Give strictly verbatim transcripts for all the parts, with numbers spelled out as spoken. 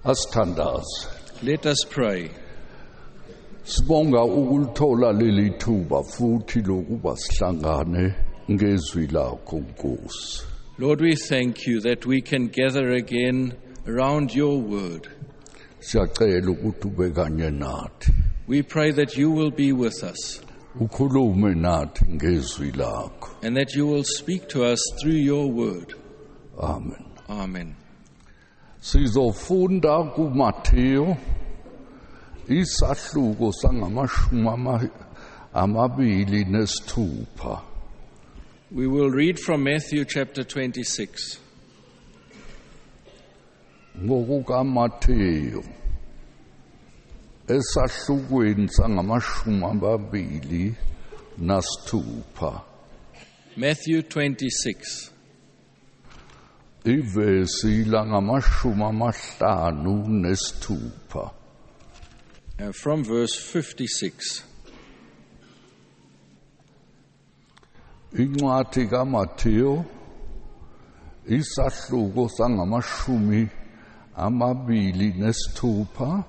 Asithandaze. Let us pray. Sibonga ukulithola leli thuba futhi lokuba sihlangane ngezwi lakho Nkosi. Lord, we thank you that we can gather again around your word. Siyacela ukuthi ube kanye nathi. We pray that you will be with us Ukhulume nathi ngezwi lakho. and that you will speak to us through your word. Amen. Amen. Sizofunda kuMathewu isahluko sangamashumi ama- amabili nesithupha. We will read from Matthew chapter twenty-six. NgokukaMathewu esahlukweni sangamashumi amabili nesithupha. Matthew twenty-six, Ivesi langamashumi amahlanu nesithupha. uh, from verse fifty-six. Incwadi kaMathewu isahluko sangamashumi amabili nesithupha.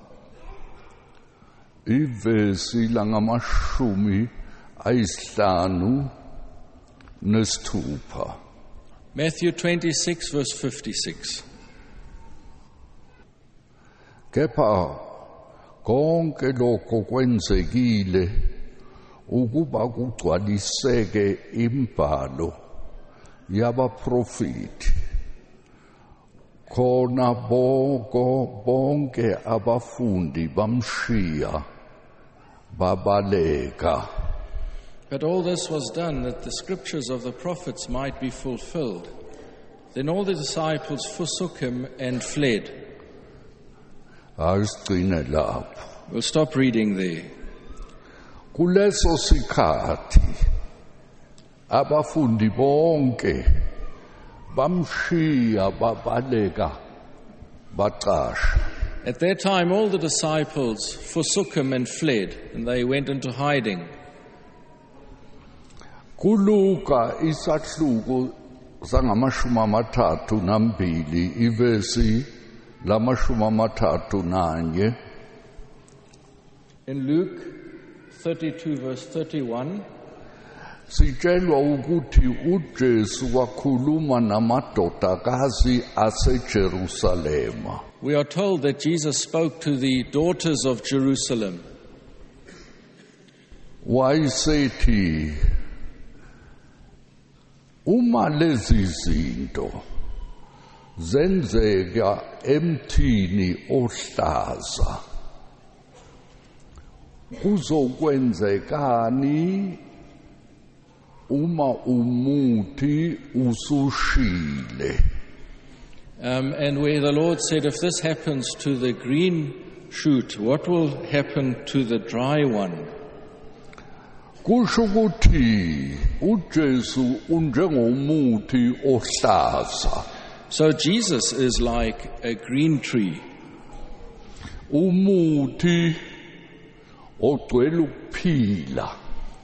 Ivesi langamashumi ayisihlanu nesithupha. Matthew twenty-six, verse fifty-six. Kepha konke lokho kwenzekile ukuba kugcwaliseke imbhalo yabaprofeti. Khona boko bonke abafundi bamshiya babaleka. But all this was done that the scriptures of the prophets might be fulfilled. Then all the disciples forsook him and fled. Asigcine lapho. We'll stop reading there. Kuleso sikhathi abafundi bonke bamshiya babaleka bacasha. At that time, all the disciples forsook him and fled, and they went into hiding. Kuluka isahluko sangamashumi amathathu nambili ivesi lamashumi amathathu nanye. In Luke thirty-two, verse thirty-one, Sitshelwa ukuthi uJesu wakhuluma namadodakazi aseJerusalema. we are told that Jesus spoke to the daughters of Jerusalem. Wayesethi uma lezi zinto zenzeka emthini ohlaza kuzokwenzekani uma umuthi usushile. Um, and where the Lord said, if this happens to the green shoot, what will happen to the dry one? Kusho ukuthi uJesu unjengomuthi ohlaza. So Jesus is like a green tree, Umuthi ogcwele ukuphila.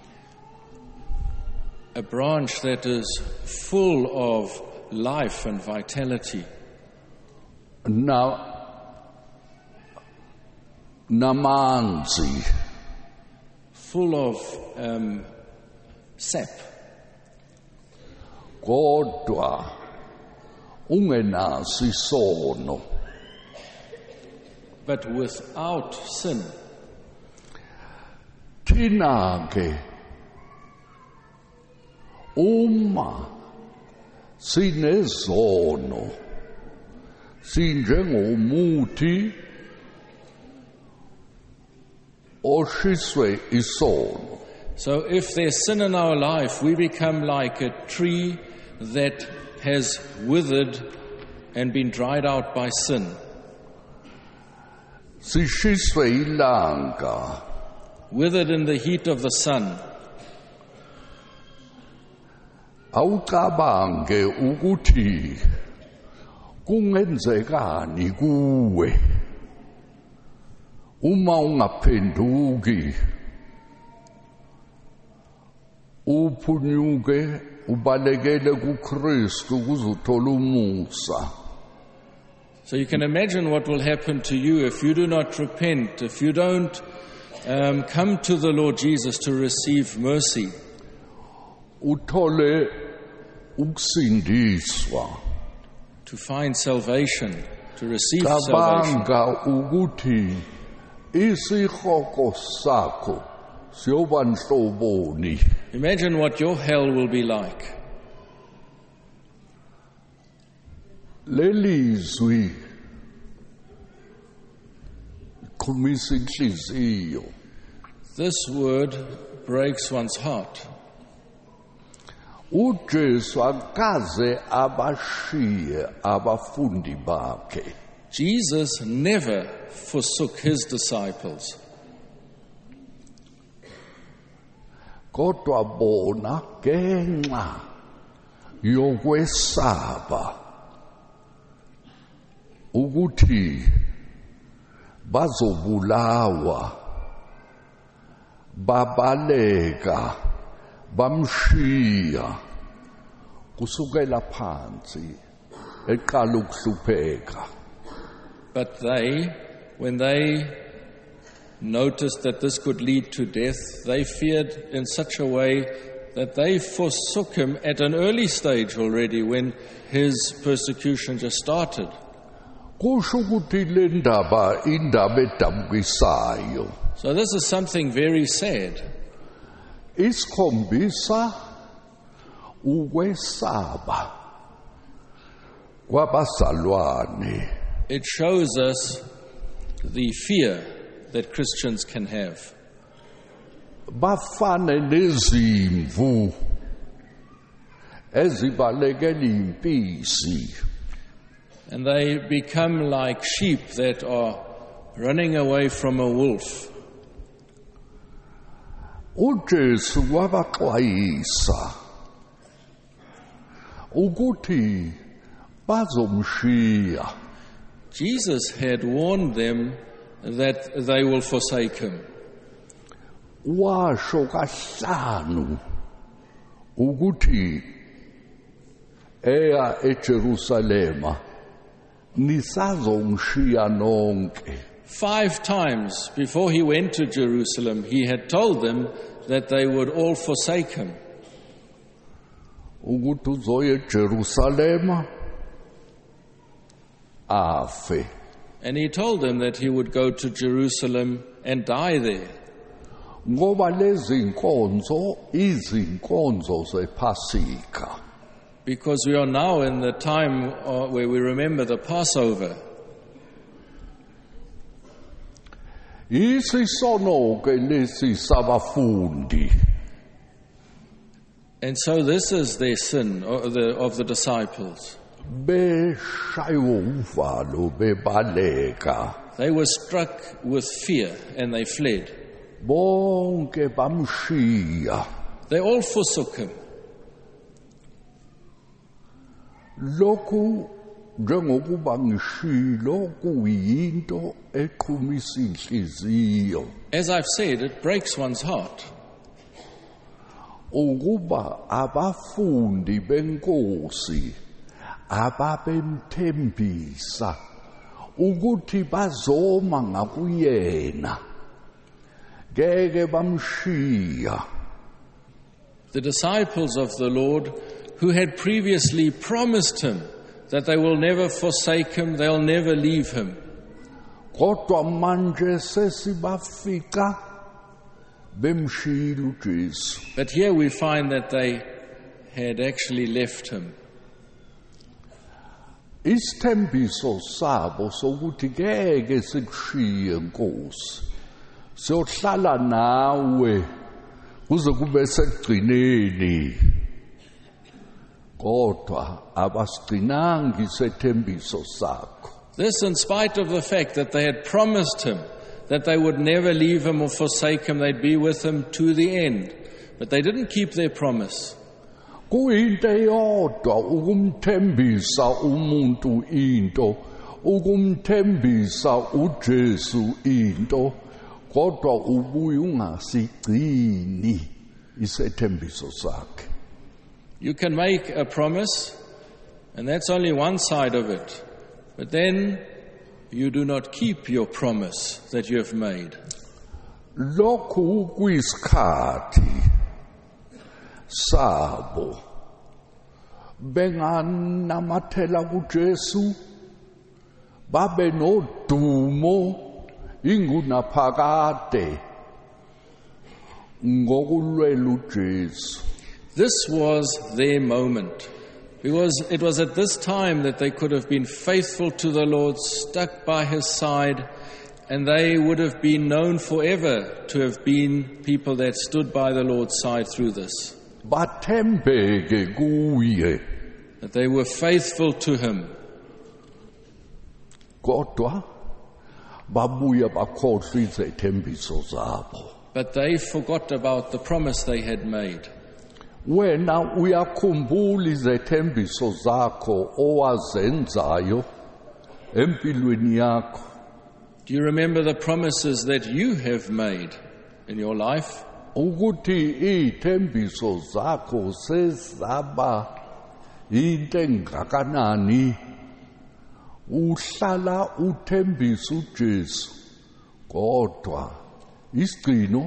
a branch that is full of life and vitality. Na namanzi. Full of um, sap, Kodwa ungenaso isono. but without sin. Thina ke uma sinezono sinjengomuthi oshiswe isono. So if there's sin in our life, we become like a tree that has withered and been dried out by sin. Sishiswe ilanga. Withered in the heat of the sun. Awucabange ukuthi kungenzekani kuwe uma ungaphenduki uphunyuke ubalekele kuKristu kuzothola umusa. So you can imagine what will happen to you if you do not repent, if you don't um, come to the Lord Jesus to receive mercy. Uthole ukusindiswa. To find salvation, to receive salvation. Cabanga ukuthi isikhoko sakho siyoba nhloboni. Imagine what your hell will be like. Lelizwi ikhumisa inhliziyo. This word breaks one's heart. uJesu akaze abashiye abafundi bakhe. Jesus never forsook his disciples. Kodwa bona ngenxa yokwesaba ukuthi bazobulawa babaleka bamshiya kusukela phansi eqala ukuhlupheka. But they, when they noticed that this could lead to death, they feared in such a way that they forsook him at an early stage already when his persecution just started. Kusho ukuthi le ndaba indaba edabukisayo. So this is something very sad. Isikhombisa ukwesaba kwabazalwane. It shows us the fear that Christians can have. Bafane nezimvu ezibalekela impisi. And they become like sheep that are running away from a wolf. uJesu wabaxwayisa ukuthi bazomshiya. Jesus had warned them that they will forsake him. Washo kahlanu ukuthi eya eJerusalema nisazomshiya nonke. Five times before he went to Jerusalem, he had told them that they would all forsake him. Ukuthi uzoya eJerusalema afe. And he told them that he would go to Jerusalem and die there. Ngoba lezi inkonzo izinkonzo zePhasika. Because we are now in the time uh, where we remember the Passover. Isisono ke lesi sabafundi. And so this is their sin of the, of the disciples. Beshayo uvalo bebaleka. They were struck with fear and they fled. Bonke bamshiya. They all forsook him. Lokhu njengokuba ngishilo kuyinto eqhumisa inhliziyo. As I've said, it breaks one's heart. Ukuba abafundi benkosi ababemthembisa ukuthi bazoma ngakuyena ngeke bamshiya. The disciples of the Lord who had previously promised him that they will never forsake him, they'll never leave him. Kodwa manje sesibafika bemshila uJesu. But here we find that they had actually left him. Isithembiso sabo sokuthi ngeke sikushiye Nkosi. Siyohlala nawe kuze kube sekugcineni. Kodwa abasigcinanga isithembiso sakho. This in spite of the fact that they had promised him that they would never leave him or forsake him, they'd be with him to the end. But they didn't keep their promise. Kuyinto eyodwa ukumthembisa umuntu into, ukumthembisa uJesu into, kodwa ubuye ungasigcini isethembiso sakhe. You can make a promise, and that's only one side of it. But then you do not keep your promise that you have made. Lokhu kuyisikhathi sabo benganamathela kuJesu babe nodumo ingunaphakade ngokulwela uJesu. This was their moment, because it was at this time that they could have been faithful to the Lord, stuck by his side, and they would have been known forever to have been people that stood by the Lord's side through this. Bathembeke kuye. That they were faithful to him. Kodwa babuya bakhohlwa izethembiso zabo. But they forgot about the promise they had made. Wena uyakhumbula izethembiso zakho owazenzayo empilweni yakho? Do you remember the promises that you have made in your life? Ukuthi izethembiso zakho sezaba into engakanani, uhlala uthembisa uJesu kodwa isigcino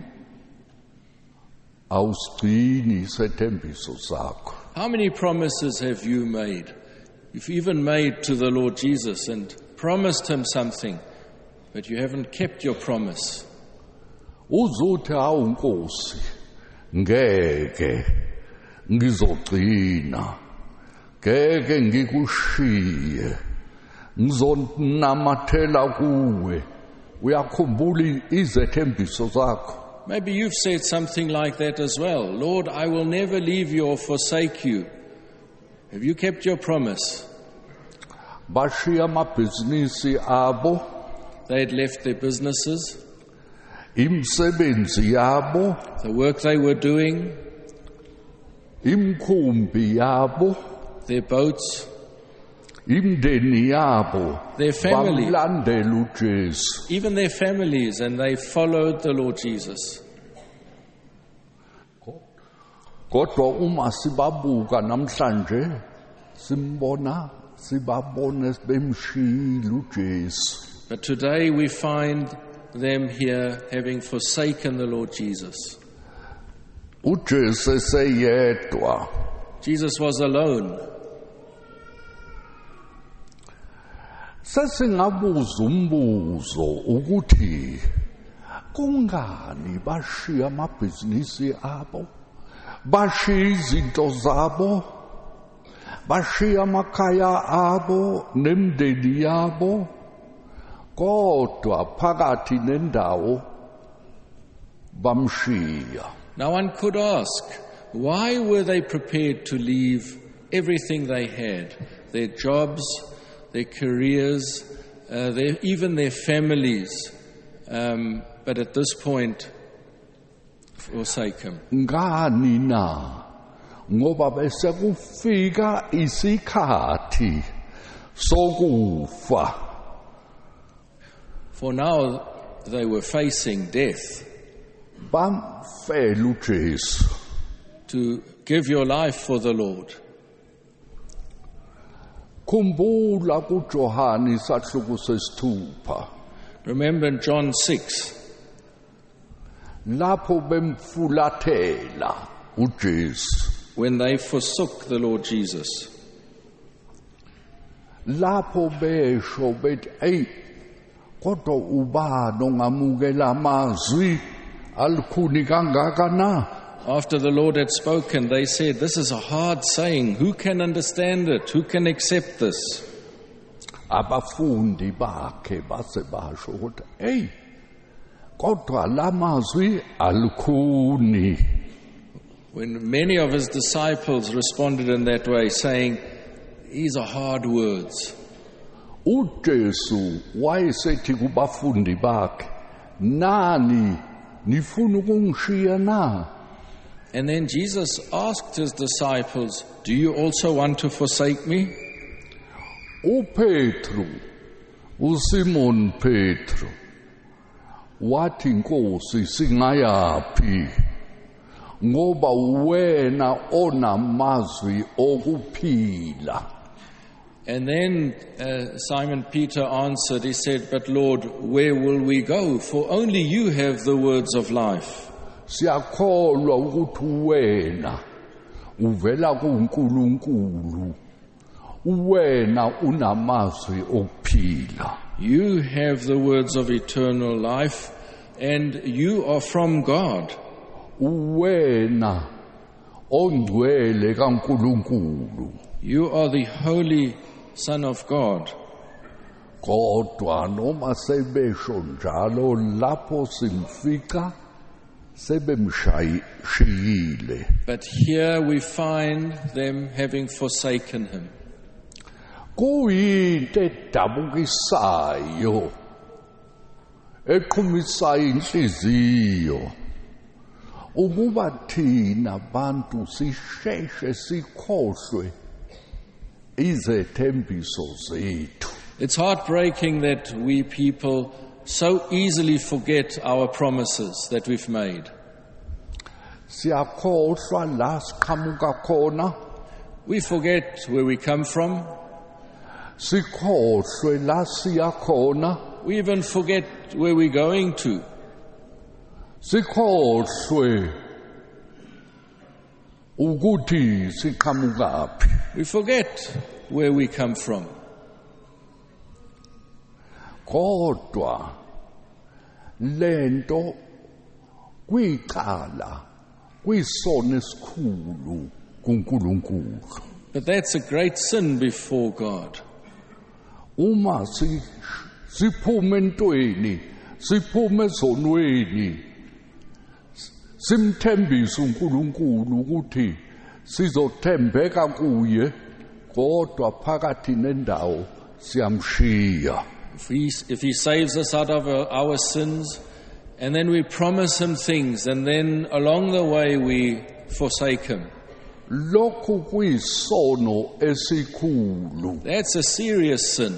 awusigcini isethembiso sakho. How many promises have you made? You've even made to the Lord Jesus and promised him something, but you haven't kept your promise. Uzothi hawu Nkosi, ngeke ngizogcina, ngeke ngikushiye, ngizonamathela kuwe. Uyakhumbula izethembiso zakho? Maybe you've said something like that as well. Lord, I will never leave you or forsake you. Have you kept your promise? Bashiya amabhizinisi abo. They had left their businesses, imsebenzi yabo, the work they were doing, imkhumbi yabo, their boats, imndeni yabo, their family, bamlandela uJesu. Even their families, and they followed the Lord Jesus. Kodwa uma sibabuka namhlanje simbona sibabone bemshiyile uJesu. But today we find them here having forsaken the Lord Jesus. uJesu seyedwa. Jesus was alone. Sesingabuza umbuzo ukuthi kungani bashiya amabhizinisi abo, bashiya izinto zabo, bashiya amakhaya abo nemndeni yabo, kodwa phakathi nendawo bamshiya. Now one could ask, why were they prepared to leave everything they had, their jobs, their careers, uh, their, even their families, um, but at this point forsake him? Ngani na? Ngoba bese kufika isikhathi sokufa. For now they were facing death. Bamfela uJesu. To give your life for the Lord. Kumbula kuJohane isahluko sesithupha. Remember in John six, lapho bemfulathela uJesu, when they forsook the Lord Jesus. Lapho besho bethi hey kodwa ubani ongamukela amazwi alukhuni kangaka na? After the Lord had spoken, they said, this is a hard saying. Who can understand it? Who can accept this? Abafundi bakhe base basho ukuthi hey kodwa lamazwi alukhuni. When many of his disciples responded in that way, saying, these are hard words. uJesu wayesethi kubafundi bakhe, nani nifuna ukungishiya na? And then Jesus asked his disciples, do you also want to forsake me? uPetru, uSimon Petru, wathi Nkosi singayaphi? Ngoba wena onamazwi okuphila. And then uh, Simon Peter answered, he said, "But Lord, where will we go? For only you have the words of life." Siyakholwa ukuthi wena uvela kuNkulunkulu. Wena unamazwi okuphila. You have the words of eternal life, and you are from God. Wena ongcwele kaNkulunkulu. You are the Holy Son of God. Kodwa noma sebesho njalo lapho simfika sebemshayile. But here we find them having forsaken him. Kuyinto edabukisayo eqhumisayo inhliziyo ukuba thina abantu sisheshe sikhohlwe izethembiso zethu. It's heartbreaking that we people so easily forget our promises that we've made. Siyakhohlwa la siqhamuka khona. We forget where we come from. Sikhohlwe la siya khona. We even forget where we're going to. Sikhohlwe ukuthi siqhamukaphi. We forget where we come from. Kodwa lento kuyicala kuyisona esikhulu kuNkulunkulu. But that's a great sin before God. Uma si siphume entweni, siphume ezonweni, simthembisa uNkulunkulu ukuthi sizothembeka kuye, kodwa phakathi nendawo siyamshiya. If he, if he saves us out of our, our sins, and then we promise him things, and then along the way we forsake him. Lokhu kuyisono esikhulu. That's a serious sin.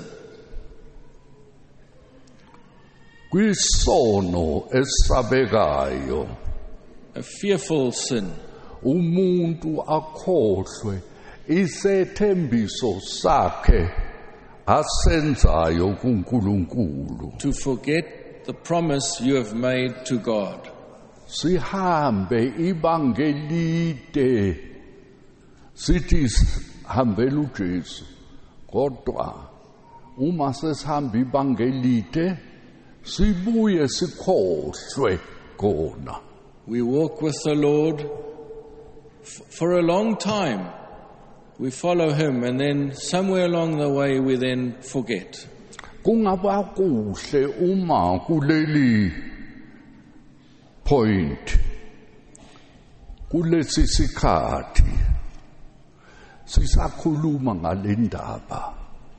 Kuyisono esabekayo. A fearful sin. Umuntu akhohlwe isethembiso sakhe asenzayo kuNkulunkulu. To forget the promise you have made to God. Sihambe ibanga elide sithi hambela uJesu, kodwa uma sesihamba ibanga elide sibuye sikhohlwe kona. We walk with the Lord f- for a long time. We follow him, and then somewhere along the way we then forget. Kungaba kuhle uma kuleli point kulesi sikhathi sisakhuluma ngalendaba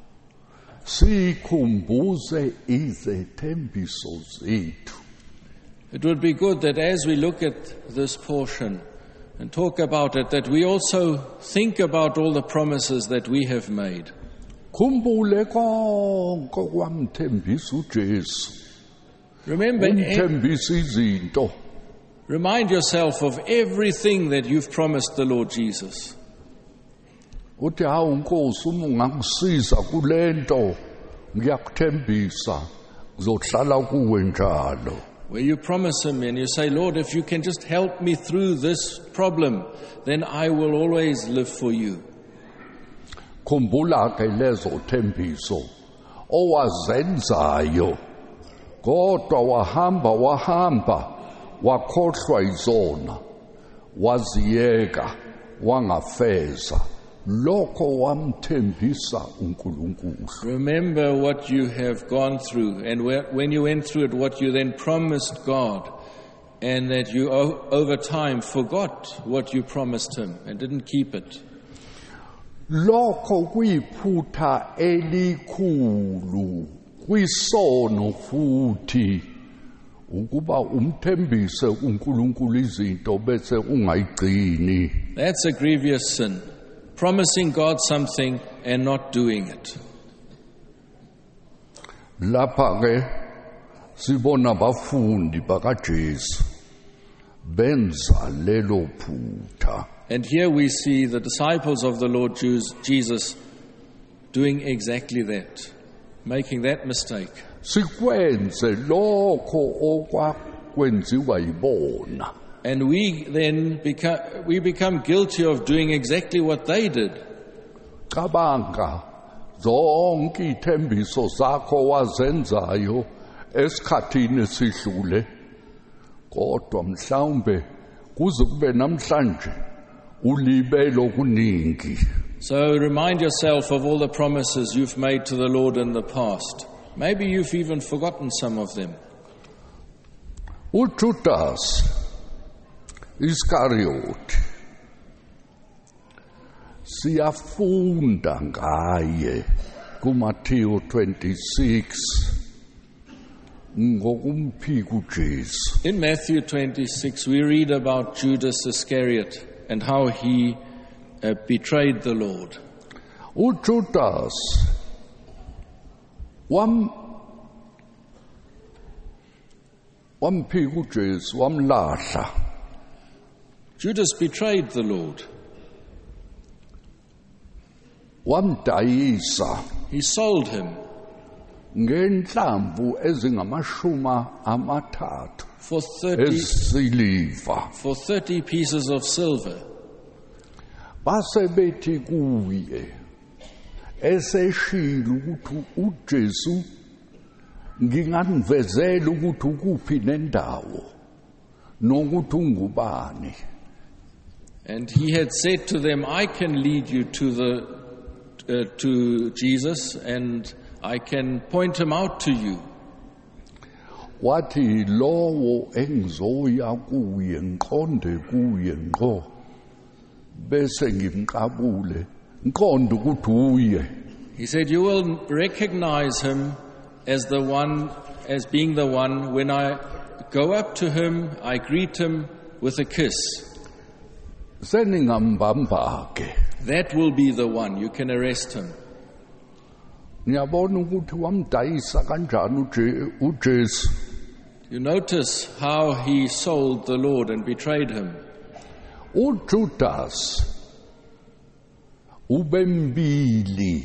sikhumbuze izethembiso zethu. It would be good that as we look at this portion and talk about it, that we also think about all the promises that we have made. Khumbule konke kwamthembisa uJesu. Remember, e- Umthembisa izinto. remind yourself of everything that you've promised the Lord Jesus. Uthi hawu Nkosi, uma ungangisiza kulento ngiyakuthembisa ngizohlala kuwe njalo. Where you promise him and you say, "Lord, if you can just help me through this problem, then I will always live for you." Khumbula ke lezo thembiso owazenzayo, kodwa wahamba wahamba wakhohlwa izona, waziyeka wangafeza lokho wamthembisa uNkulunkulu. Remember what you have gone through, and where, when you went through it, what you then promised God, and that you o- over time forgot what you promised him and didn't keep it. Lokho kuyiphutha elikhulu, kuyisono futhi ukuba umthembise uNkulunkulu izinto bese ungayigcini. That's a grievous sin. Promising God something and not doing it. Lapha ke sibona abafundi bakaJesu benza lelo phutha. And here we see the disciples of the Lord Jesus doing exactly that, making that mistake. Sikwenze lokho okwakwenziwa yibona. And we then become, we become guilty of doing exactly what they did. Cabanga zonke ithembiso zakho wazenzayo esikhathini esidlule kodwa mhlawumbe kuze kube namhlanje ulibele okuningi. So remind yourself of all the promises you've made to the Lord in the past. Maybe you've even forgotten some of them. uJudas Iscariot siyafunda ngaye kuMatthew twenty-six ngokumphika uJesu. In Matthew twenty-six, we read about Judas Iscariot and how he uh, betrayed the Lord. uJudas wam wamphika uJesu wamlahla. Judas betrayed the Lord. Wamdayisa He sold him ngenhlamvu ezingamashuma amathathu for thirty, esiliva. for thirty pieces of silver. Base bethi kuye eseshilo ukuthi uJesu nginganivezela ukuthi ukuphi nendawo nokuthi ungubani. And he had said to them, I can lead you to the uh, to Jesus, and I can point him out to you. Wathi lowo engizoya kuye ngiqonde kuye ngqo bese ngimqabule ngiqonde ukuthi uye. He said, you will recognize him as the one, as being the one. When I go up to him, I greet him with a kiss. Seningambamba ke. That will be the one. You can arrest him. Ngiyabona ukuthi wamdayisa kanjani uJesu. You notice how he sold the Lord and betrayed him. uJudas ubembili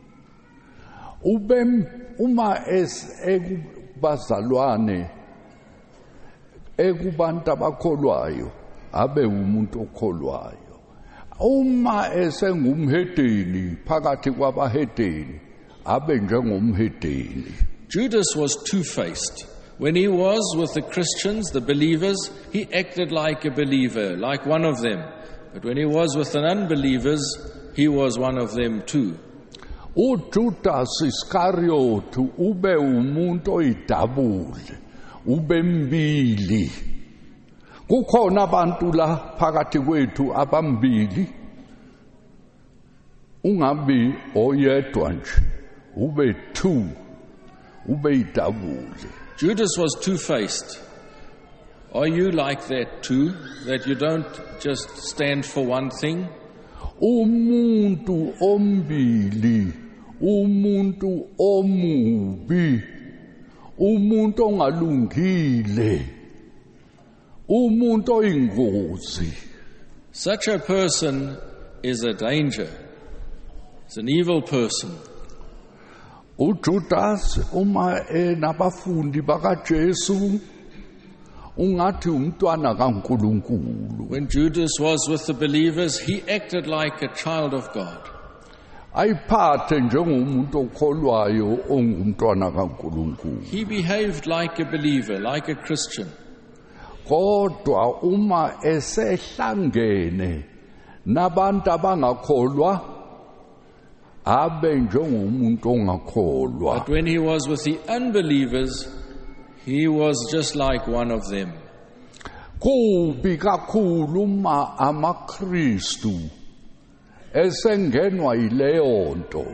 ubem uma es ekubazalwane ekubantu abakholwayo abe umuntu okholwayo. Uma esengumhedeni phakathi kwabahedeni abe njengomhedeni. Judas was two-faced. When he was with the Christians, the believers, he acted like a believer, like one of them. But when he was with the unbelievers, he was one of them too. uJudas Iscariot ube umuntu oyidabule, ubembili. Kukhona abantu la phakathi kwethu abambili. Ungabi oyedwa nje, ube two, ube idabule. Judas was two-faced. Are you like that too? That you don't just stand for one thing? Umuntu ombili, umuntu omubi, umuntu ongalungile, umuntu oyingozi. Such a person is a danger. It's an evil person. uJudas uma enabafundi bakaJesu ungathi umntwana kaNkulunkulu. When Judas was with the believers, he acted like a child of God. Ayiphathe njengomuntu okholwayo ongumntwana kaNkulunkulu. He behaved like a believer, like a Christian. Kodwa uma esehlangene nabantu abangakholwa abe njengomuntu ongakholwa. But when he was with the unbelievers, he was just like one of them. Kubi kakhulu uma amaKristu esengenwa yileyo nto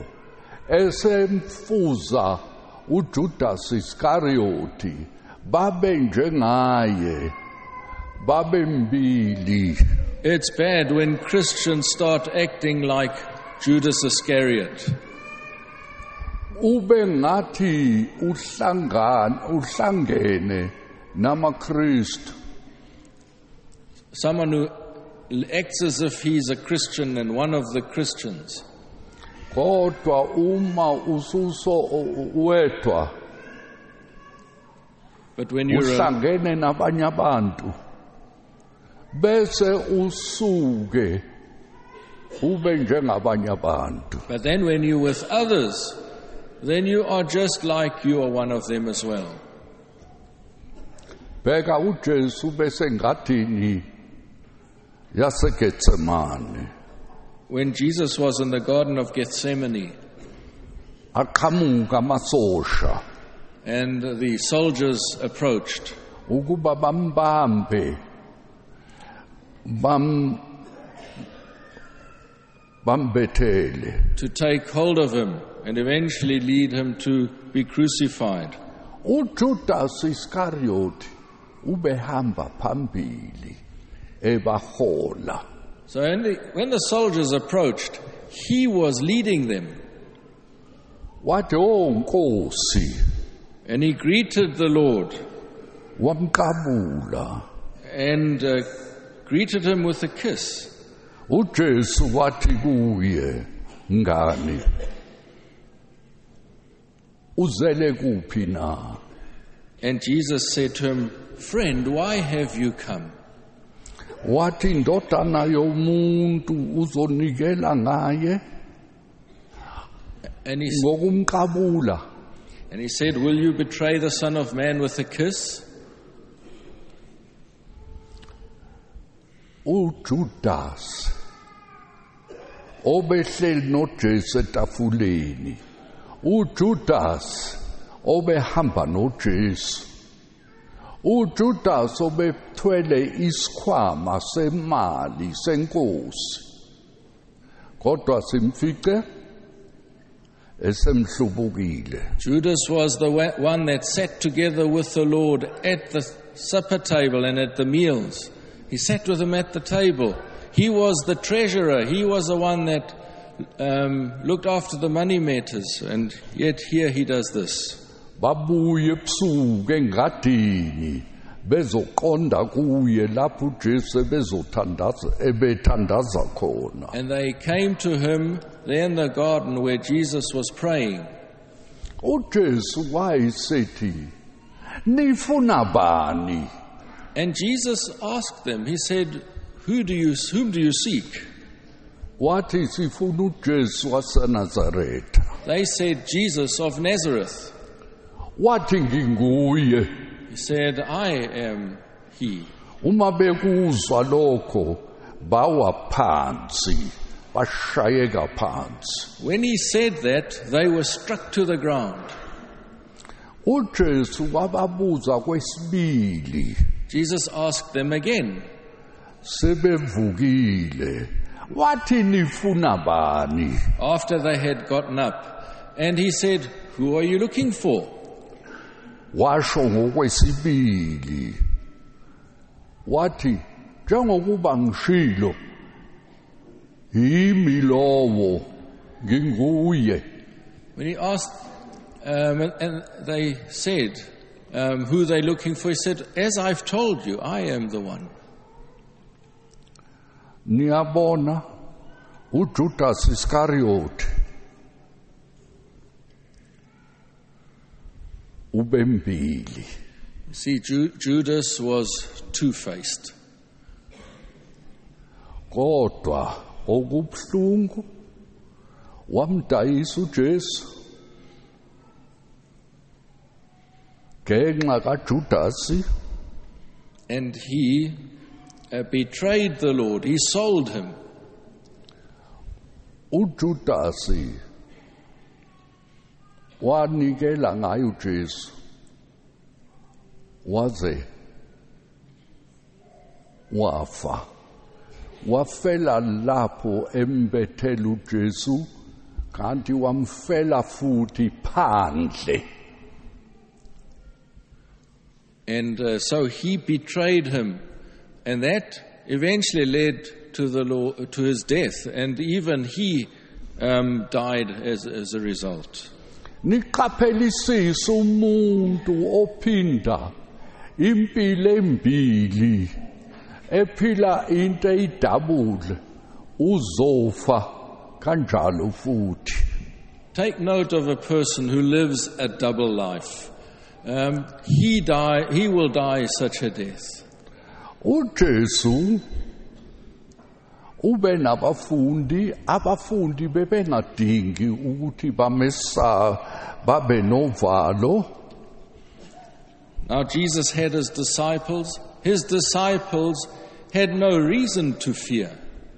esemfuza uJudas Iscariot babe njengaye babe mbili. It's bad when Christians start acting like Judas Iscariot. Ube ngathi uhlangana uhlangene namaKristu. Someone who acts as if he's a Christian and one of the Christians. kodwa uma ususo wedwa But when you're a, uhlangene nabanye abantu bese usuke ube njengabanye abantu. but then when you're with others, then you are just like you are one of them as well. Bheka uJesu bese ngadini yaseGetsemane When Jesus was in the Garden of Gethsemane aqhamuka amasosha and the soldiers approached ukuba bambambe bam bambethele to take hold of him and eventually lead him to be crucified. uJudas Iscariot ubehamba phambili ebahola. So when the, when the soldiers approached, he was leading them. Wathi o Nkosi And he greeted the Lord wamqabula. and uh, greeted him with a kiss. uJesu wathi kuye, ngani uzele kuphi na? And Jesus said to him, "Friend, why have you come?" Wathi indodana yomuntu uzonikela ngaye And he, s- ngokumqabula. and he said, "Will you betray the Son of Man with a kiss?" uJudas obehleli noJesu etafuleni, uJudas obehamba noJesu, uJudas obethwele isikhwama semali senkosi, kodwa simfice esemhlubukile. Judas was the wa- one that sat together with the Lord at the supper table and at the meals. He sat with him at the table. He was the treasurer. He was the one that um, looked after the money matters. And yet here he does this. Babuye ebusuku engadini bezoqonda kuye lapho uJesu bezothandaza ebethandaza khona. And they came to him there in the garden where Jesus was praying. uJesu wayesethi, nifuna bani? And Jesus asked them, he said, Who do you, whom do you seek? Wathi sifuna uJesu waseNazaretha. They said, Jesus of Nazareth. Wathi nginguye. He said, I am he. Uma bekuzwa lokho bawa phansi, bashayeka phansi. When he said that, they were struck to the ground. uJesu wababuza kwesibili, Jesus asked them again, sebevukile, wathi nifuna bani? after they had gotten up. And he said, Who are you looking for? Washo ngokwesibili, wathi njengokuba ngishilo, yimi lowo, nginguye. When he asked, um, and, and they said, um, Who are they looking for? He said, As I've told you, I am the one. Niyabona uJudas Iscariot ubembili. You see, Ju- Judas was two-faced. Kodwa okubhlungu wamdayisa uJesu ngenxa kaJudasi. And he uh, betrayed the Lord. He sold him. uJudasi wanikela ngaye uJesu waze wafa, wafela lapho embethela uJesu, kanti wamfela futhi phandle. And uh, so he betrayed him. And that eventually led to the Lord, to his death. And even he um, died as, as a result. Niqaphelisise umuntu ophinda impilo embili ephila into eyidabule uzofa kanjalo futhi. Take note of a person who lives a double life. Um, he die. He will die such a death. uJesu ube nabafundi abafundi bebengadingi ukuthi bamesa babe novalo. Now Jesus had his disciples. His disciples had no reason to fear.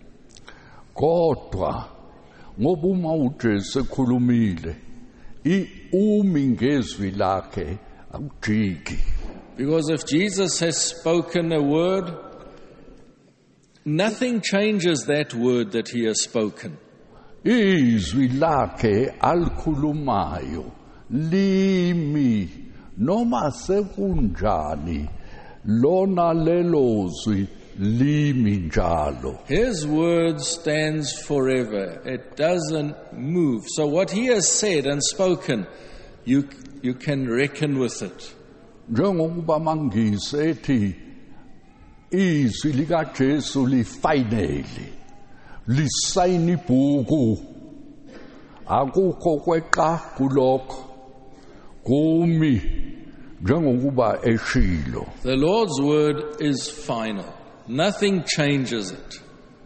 Kodwa ngoba uma uJesu ekhulumile I umi ngezwi lakhe akujiki. Because if Jesus has spoken a word, nothing changes that word that he has spoken. Izwi lakhe alikhulumayo limi noma sekunjani lona lelo zwi limi njalo. His word stands forever. It doesn't move. So what he has said and spoken, you you can reckon with it. Njengokuba mangisethi izwi likaJesu lifinele lisayina ibhuku akukho kweqa kulokho kumi njengokuba eshilo. The Lord's word is final. Nothing changes it.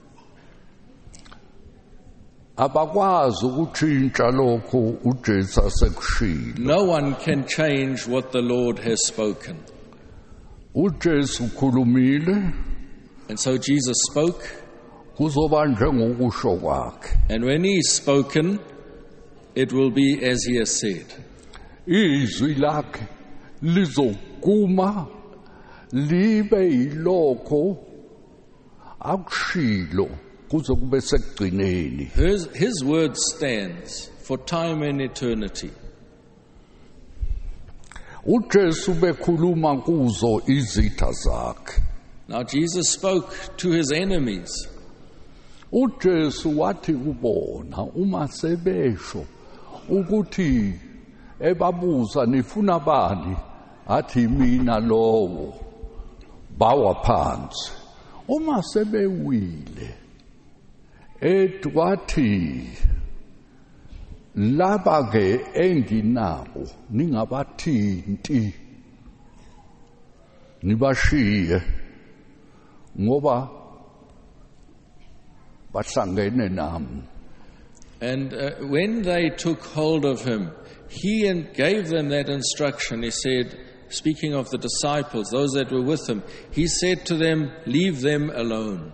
Abakwazi ukutshintsha lokho uJesu asekushilo. No one can change what the Lord has spoken. uJesu khulumile And so Jesus spoke, kuzoba njengokusho kwakhe. and when he's spoken, it will be as he has said. Izwi lakhe lizokuma libe yilokho akushilo kuze kube sekugcineni. His, his word stands for time and eternity. uJesu bekhuluma kuzo izitha zakhe. Now Jesus spoke to his enemies. uJesu wathi kubona uma sebesho ukuthi ebabuza nifuna bani athi mina lowo bawa phansi. Uma sebewile ethi wathi laba ke enginabo ningabathinti nibashiye ngoba bahlangene nami. And uh, when they took hold of him, he and gave them that instruction. He said, speaking of the disciples, those that were with him, he said to them, leave them alone.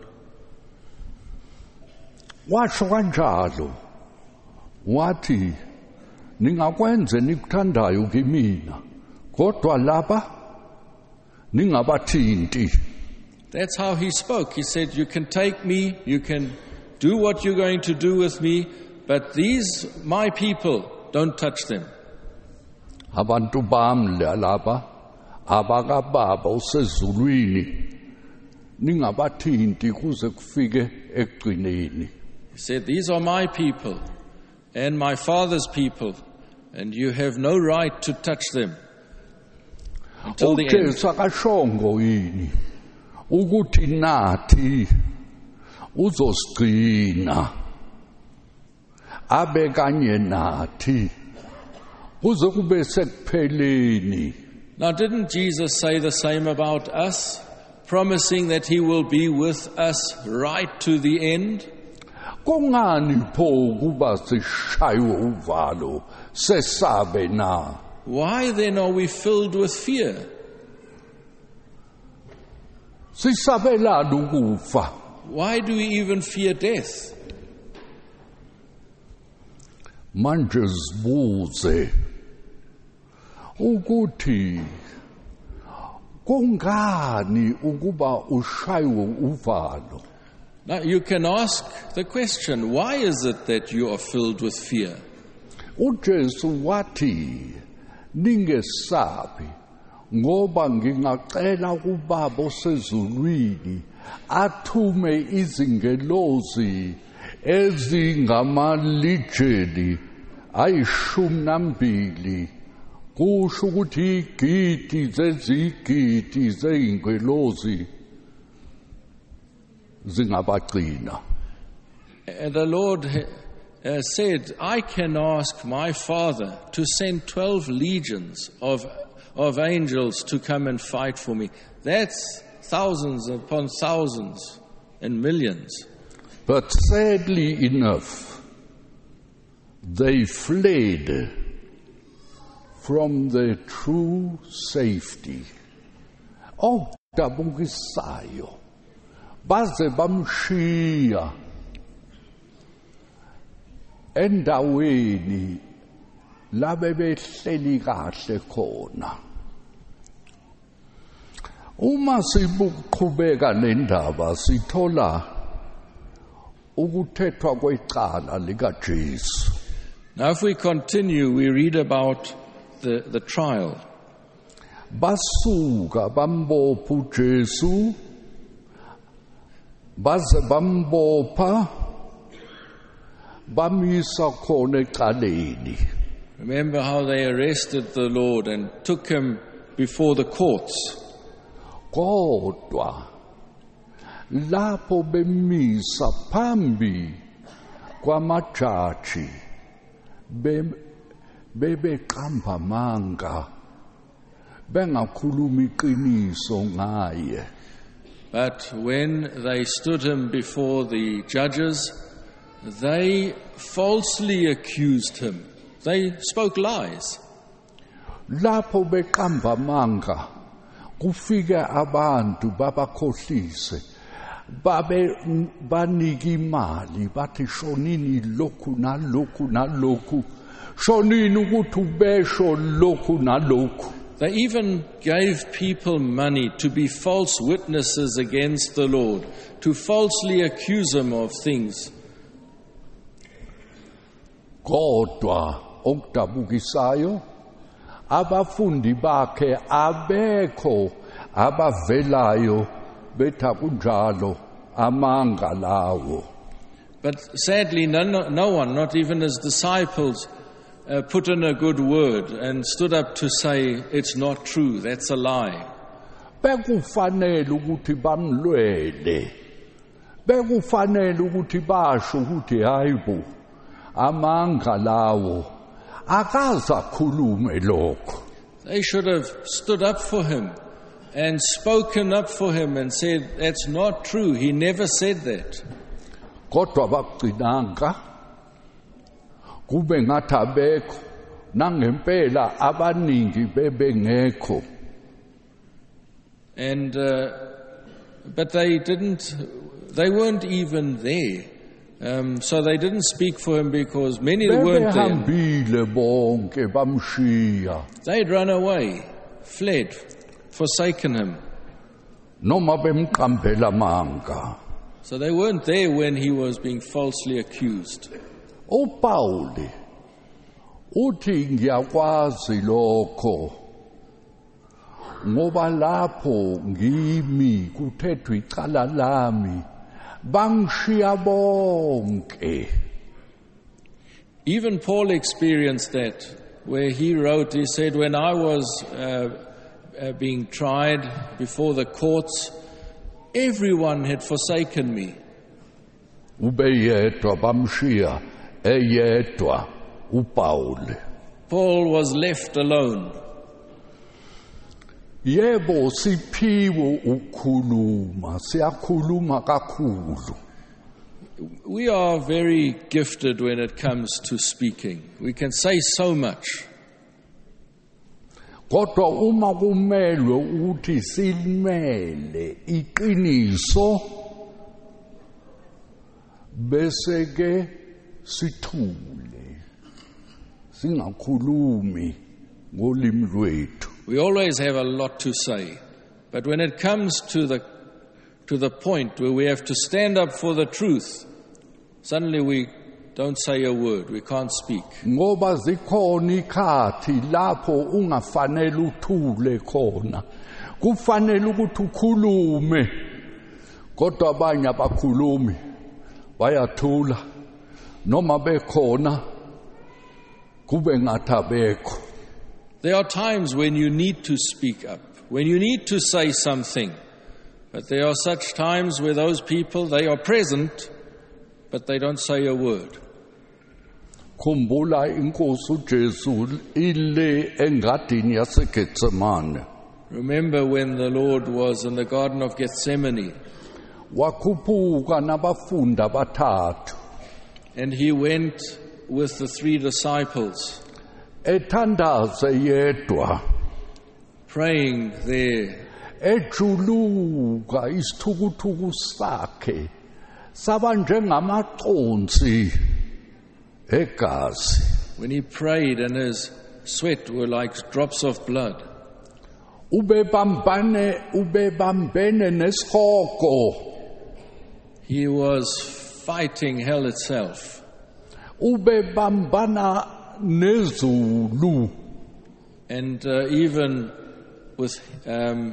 Washo kanjalo wathi ningakwenze nikuthandayo kimina kodwa laba ningabathinti. That's how he spoke. He said, you can take me, you can do what you're going to do with me, but these, my people, don't touch them. Abantu bami laba abakababa usezulwini ningabathinti kuze kufike ekugcineni. He said, these are my people and my Father's people, and you have no right to touch them until the end. uJesu akashongo yini ukuthi nathi uzosigcina abe kanye nathi kuze kube sekupheleni. Now, didn't Jesus say the same about us, promising that he will be with us right to the end? Kungani pho kuba sishaywe uvalo sesabe na? Why then are we filled with fear? Sisabelana ukufa. Why do we even fear death? Manje zibuze ukuthi kungani ukuba ushaywe uvalo. Now, you can ask the question, why is it that you are filled with fear? uJesu wathi ningesabi ngoba ngingacela kuBaba osezulwini athume izingelozi ezingamalijeni ayishumi nambili kusho ukuthi igidi zezigidi zeingelozi zingabagcina. And the Lord uh, said, I can ask my Father to send twelve legions of, of angels to come and fight for me. That's thousands upon thousands and millions. But sadly enough, they fled from the true safety. Oh, dabukisayo. Baze bamshiya endaweni labe behleli kahle khona. Uma sibuqhubeka nendaba sithola ukuthethwa kwecala lika Jesu. Now if we continue, we read about the, the trial. Basuka bambopha uJesu baze bambopha bamisa khona ecaleni. Remember how they arrested the Lord and took him before the courts. Kodwa lapho bemisa phambi kwamajaji bebeqamba manga bengakhuluma iqiniso ngaye. But when they stood him before the judges, they falsely accused him. They spoke lies. Lapho beqamba manga kufike abantu babakhohlise babe banika imali bathi shonini lokhu nalokhu nalokhu shonini ukuthi ubesho lokhu nalokhu. They even gave people money to be false witnesses against the Lord, to falsely accuse him of things. Kodwa okudabukisayo abafundi bakhe abekho abavelayo betha kunjalo amanga lawo. But sadly, no, no one, not even his disciples, uh, put in a good word and stood up to say, it's not true, that's a lie. Bekufanele ukuthi bamlwele. Bekufanele ukuthi basho ukuthi hayibo amanga lawo akaza khulume lokho. They should have stood up for him and spoken up for him and said, that's not true, he never said that. Kodwa bagcinanga kube ngathi abekho nangempela abaningi bebengekho. And uh, but they didn't, they weren't even there. Um, so they didn't speak for him because many weren't there. They'd run away, fled, forsaken him. So they weren't there when he was being falsely accused. uPauli uthi ngiyakwazi lokho ngoba lapho ngimi kuthethwa icala lami bangishiya bonke. Even Paul experienced that, where he wrote, he said, when I was uh, uh, being tried before the courts, everyone had forsaken me. Ubeyedwa bamshiya eyedwa uPaul. Paul was left alone. Yebo siphiwe ukukhuluma, siyakhuluma kakhulu. We are very gifted when it comes to speaking. We can say so much. Kodwa uma kumelwe ukuthi silimele iqiniso bese ke sithule singakhulumi ngolimi lwethu. We always have a lot to say, but when it comes to the to the point where we have to stand up for the truth, suddenly we don't say a word, we can't speak. Ngoba zikhona ikhathi lapho ungafanele uthule khona. Kufanele ukuthi ukhulume. Kodwa abanye abakhulumi bayathula noma bekhona kube ngathi abekho. There are times when you need to speak up, when you need to say something. But there are such times where those people, they are present, but they don't say a word. khumbula inkosi uJesu ile engadini yaseGetsemane. Remember when the Lord was in the Garden of Gethsemane, Wakhuphuka nabafundi abathathu and he went with the three disciples, ethandaze yedwa praying there. ejuluka isithukuthuku sakhe saba njengamaconsi egazi. When he prayed and his sweat were like drops of blood, ubebambane ubebambene nesihoko, he was fighting hell itself. ubebambana nezulu, And uh, even with um,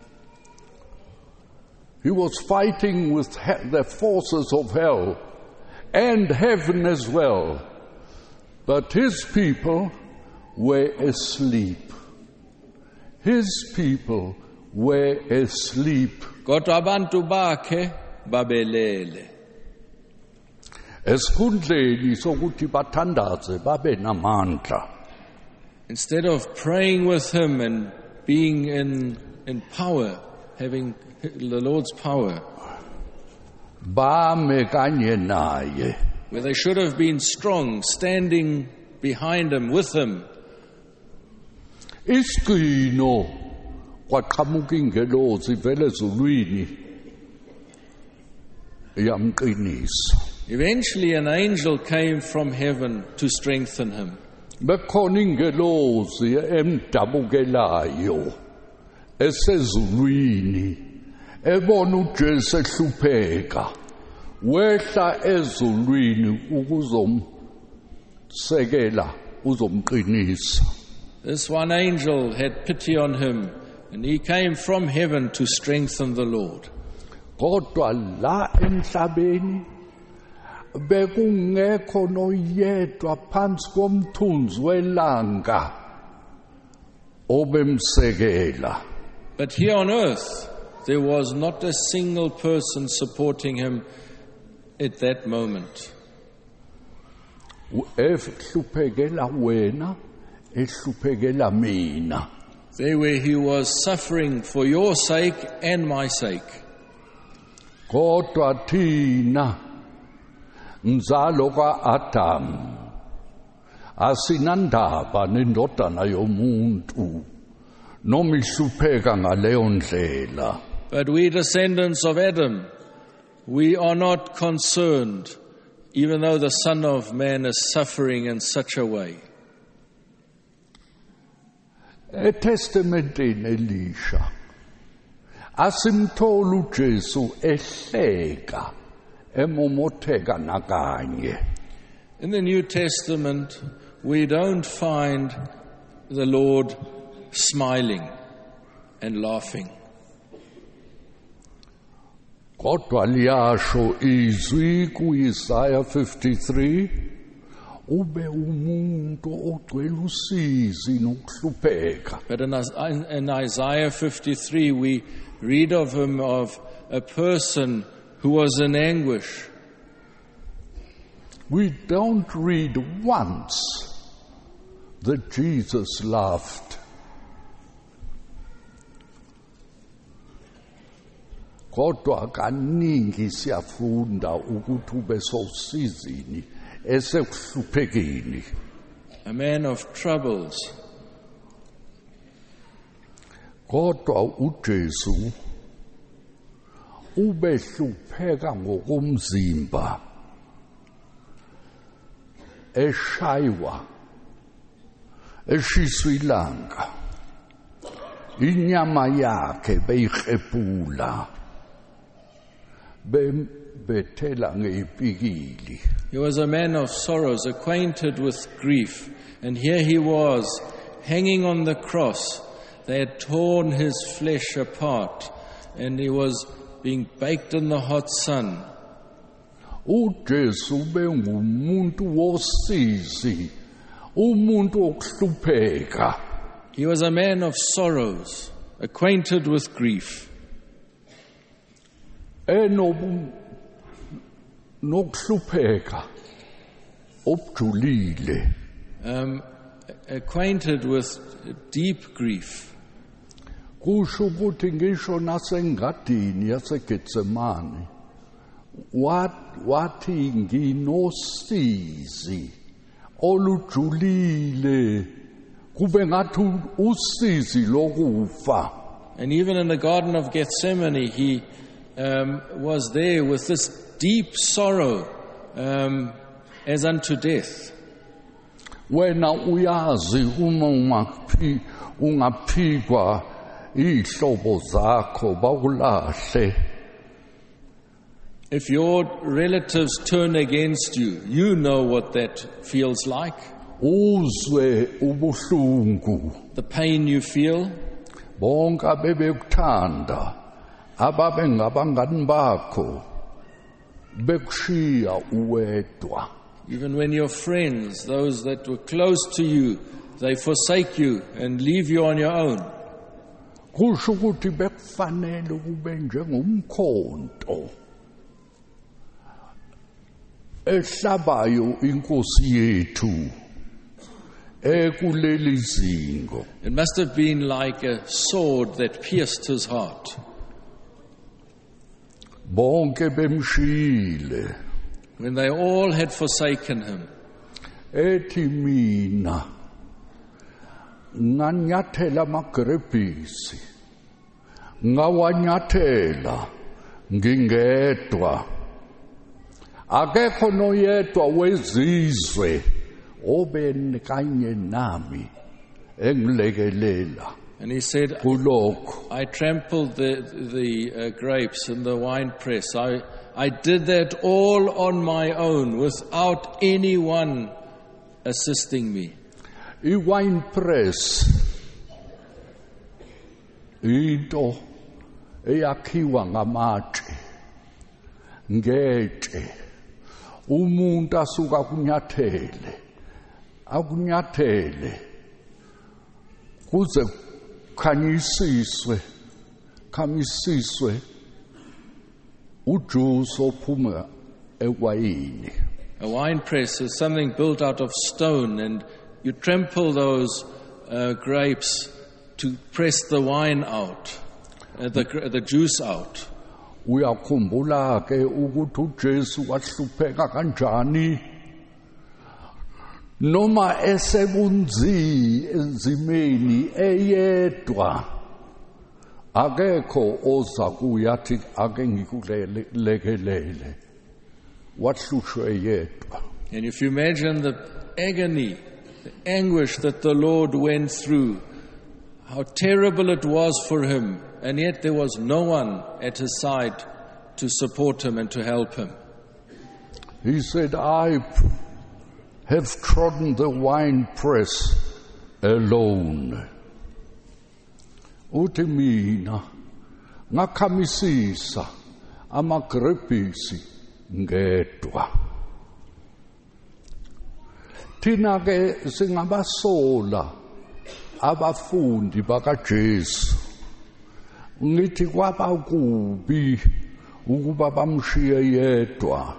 he was fighting with he- the forces of hell and heaven as well. But his people were asleep. His people were asleep. kodwa abantu bakhe babelele. Esikhundleni sokuthi bathandaze babe namandla, Instead of praying with him and being in, in power, having the Lord's power, bame kanye naye. where they should have been strong, standing behind him, with him, Isigcino kwaqhamuka ingelosi vele ezulwini yamqinisa. eventually an angel came from heaven to strengthen him. Bekhona ingelosi emdabukelayo esezulwini ebona uJesu ehlupheka, wehla ezulwini ukuzomsekela, uzomqinisa. This one angel had pity on him, and he came from heaven to strengthen the Lord. Kodwa la emhlabeni bekungekho noyedwa phansi komthunzi welanga obemsekela. But here on earth, there was not a single person supporting him at that moment. Ehluphekela wena, ehluphekela mina. There where he was suffering for your sake and my sake. Kodwa thina nzalo kaAdam asinandaba nendodana yomuntu noma ihlupheka ngaleyo ndlela. But we descendants of Adam, we are not concerned, even though the Son of Man is suffering in such a way. eTestamenteni Elisha asimthola uJesu ehleka emomotheka nakanye. In the New Testament, we don't find the Lord smiling and laughing. Kodwa liyasho izwi kuIsaiah fifty-three, ube umuntu ogcwele usizi nokuhlupheka. But in, in Isaiah fifty-three, we read of him, of a person who was in anguish. We don't read once that Jesus laughed. Kodwa kaningi siyafunda ukuthi ube sosizini esekuhluphekeni. A man of troubles. Kodwa uJesu ubehlupheka ngokomzimba, eshaywa, eshiswa ilanga, inyama yakhe beyikhepula, bethela ngeyipikili. He was a man of sorrows, acquainted with grief. And here he was, hanging on the cross. They had torn his flesh apart, and he was being baked in the hot sun. uJesu bengumuntu wosizi, umuntu okuhlupheka. He was a man of sorrows, acquainted with grief. Enobu nokuhlupheka obujulile um, acquainted with deep grief. kusho ukuthi ngisho nasengadini yaseGetsemane wathi nginosizi olujulile kube ngathi usizi lokufa. And even in the Garden of Gethsemane, he um, was there with this deep sorrow um, as unto death. Wena uyazi uma ungaphi ungaphikwa ihlobo zakho bakulahle. If your relatives turn against you, you know what that feels like. Uzwe ubuhlungu. The pain you feel. Bonke abebekuthanda ababe ngabangani bakho bekushiya uwedwa. Even when your friends, those that were close to you, they forsake you and leave you on your own. Kusho ukuthi bekufanele kube njengomkhonto ehlabayo inkosi yethu ekuleli zingo. It must have been like a sword that pierced his heart. Bonke bemshile. When they all had forsaken him. Ethi mina nganyathela amagrebhisi ngawanyathela ngingedwa. Akekho noyedwa wezizwe obe kanye nami engilekelela. And he said, I trampled the, the uh, grapes in the winepress. I, I did that all on my own without anyone assisting me. I winepress into eyakhiwa ngamatshe ngetshe umuntu asuka kunyathele akunyathele kuze khanyisiswe khamisiswe ujuice ophuma ewayini. A wine press is something built out of stone, and you trample those uh, grapes to press the wine out, uh, the, the juice out. Uyakhumbula ke ukuthi uJesu wahlupheka kanjani noma esebunzi enzimeni eyedwa akekho oza kuyathi ake ngikulekelele wahlushwe yedwa. And if you imagine the agony, the anguish that the Lord went through, how terrible it was for him, and yet there was no one at his side to support him and to help him. He said, I have trodden the winepress alone. Uthi mina ngakhamisisa amagrebhisi ngedwa. Thina ke singabasola abafundi bakaJesu. Ngithi kwaba kubi ukuba bamshiye yedwa.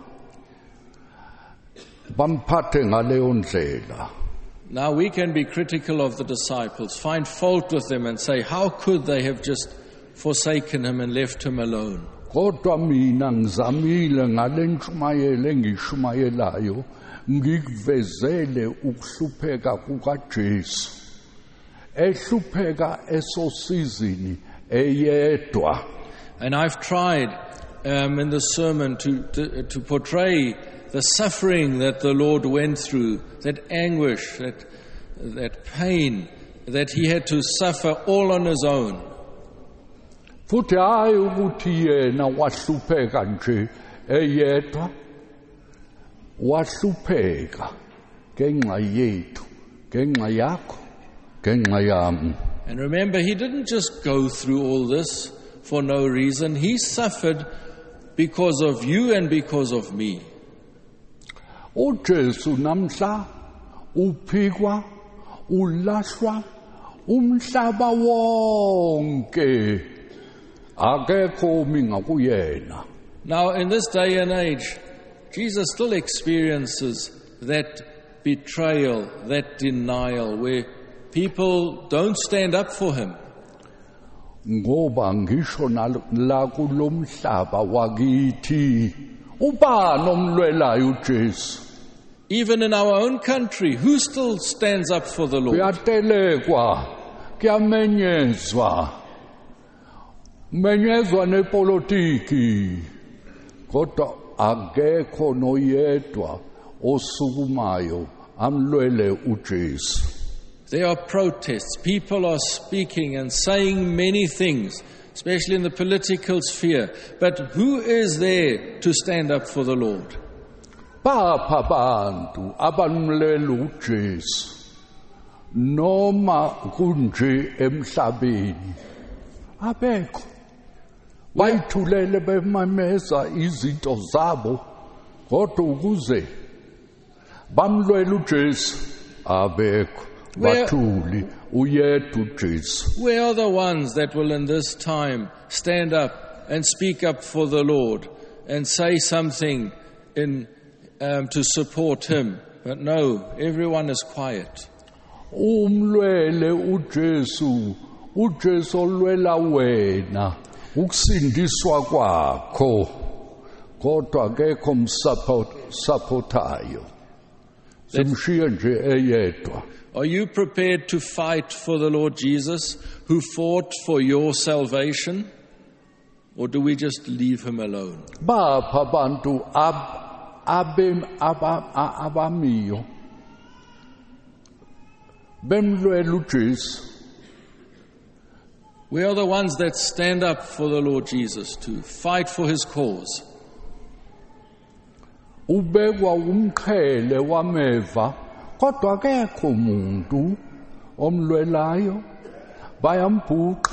Bamphathe ngaleyo ndlela. Now we can be critical of the disciples, find fault with them and say, how could they have just forsaken him and left him alone? Kodwa mina ngizamile ngale ntshumayelo engishumayelayo ngikuvezele ukuhlupheka kukaJesu. Ehlupheka esosizini eyedwa. And I've tried um, in the sermon to, to, to portray the suffering that the Lord went through, that anguish, that, that pain that he had to suffer all on his own. Futhi hayi ukuthi yena wahlupheka nje eyedwa, wahlupheka ngenxa yethu, ngenxa yakho, ngenxa yami. And remember, he didn't just go through all this for no reason. He suffered because of you and because of me. uJesu namhla uphikwa ulahlwa umhlaba wonke akekho ominga kuyena. Now in this day and age, Jesus still experiences that betrayal, that denial, where people don't stand up for him. Ngoba ngisho la kulomhlaba wakithi ubani omlwelayo uJesu. Even in our own country, who still stands up for the Lord? Kuyatelekwa, kuyamenyezwa, menyezwa nepolitiki, kodwa akekho noyedwa osukumayo amlwele uJesu. There are protests. People are speaking and saying many things, especially in the political sphere. But who is there to stand up for the Lord? Bapha abantu abanmlela uJesu noma kunje emhlabeni abekho bayithulele bemameza izinto zabo kodwa ukuze bamlwela uJesu abekho bathuli uyedwa uJesu. We are the ones that will in this time stand up and speak up for the Lord and say something in Um, to support him. But no, everyone is quiet. Umlwele uJesu, uJesu olwela wena, ukusindiswa kwakho, kodwa akekho msupportayo. Simshiye nje eyedwa. Are you prepared to fight for the Lord Jesus, who fought for your salvation? Or do we just leave him alone? Bapha abantu ab abem abamiyo bemlwela uJesu. We are the ones that stand up for the Lord Jesus, to fight for his cause. Ubekwa umqhele wameva kodwa akekho umuntu omlwelayo, bayambhuqa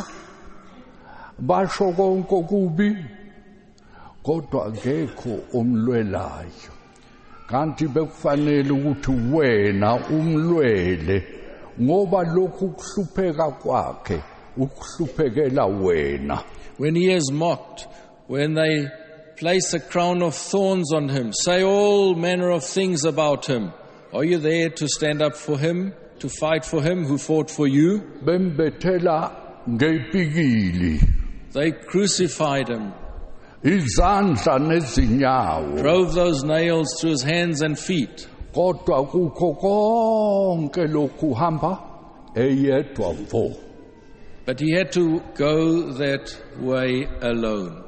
basho konke okubi kodwa akekho omlwelayo. Kanti bekufanele ukuthi wena umlwele ngoba lokhu kuhlupheka kwakhe ukuhluphekela wena. When he is mocked, when they place a crown of thorns on him, say all manner of things about him, are you there to stand up for him, to fight for him who fought for you? Bembethela ngepikili. They crucified him, izandla nezinyawo, drove those nails through his hands and feet. Kodwa kukho konke lokhu hamba eyedwa vo. But he had to go that way alone.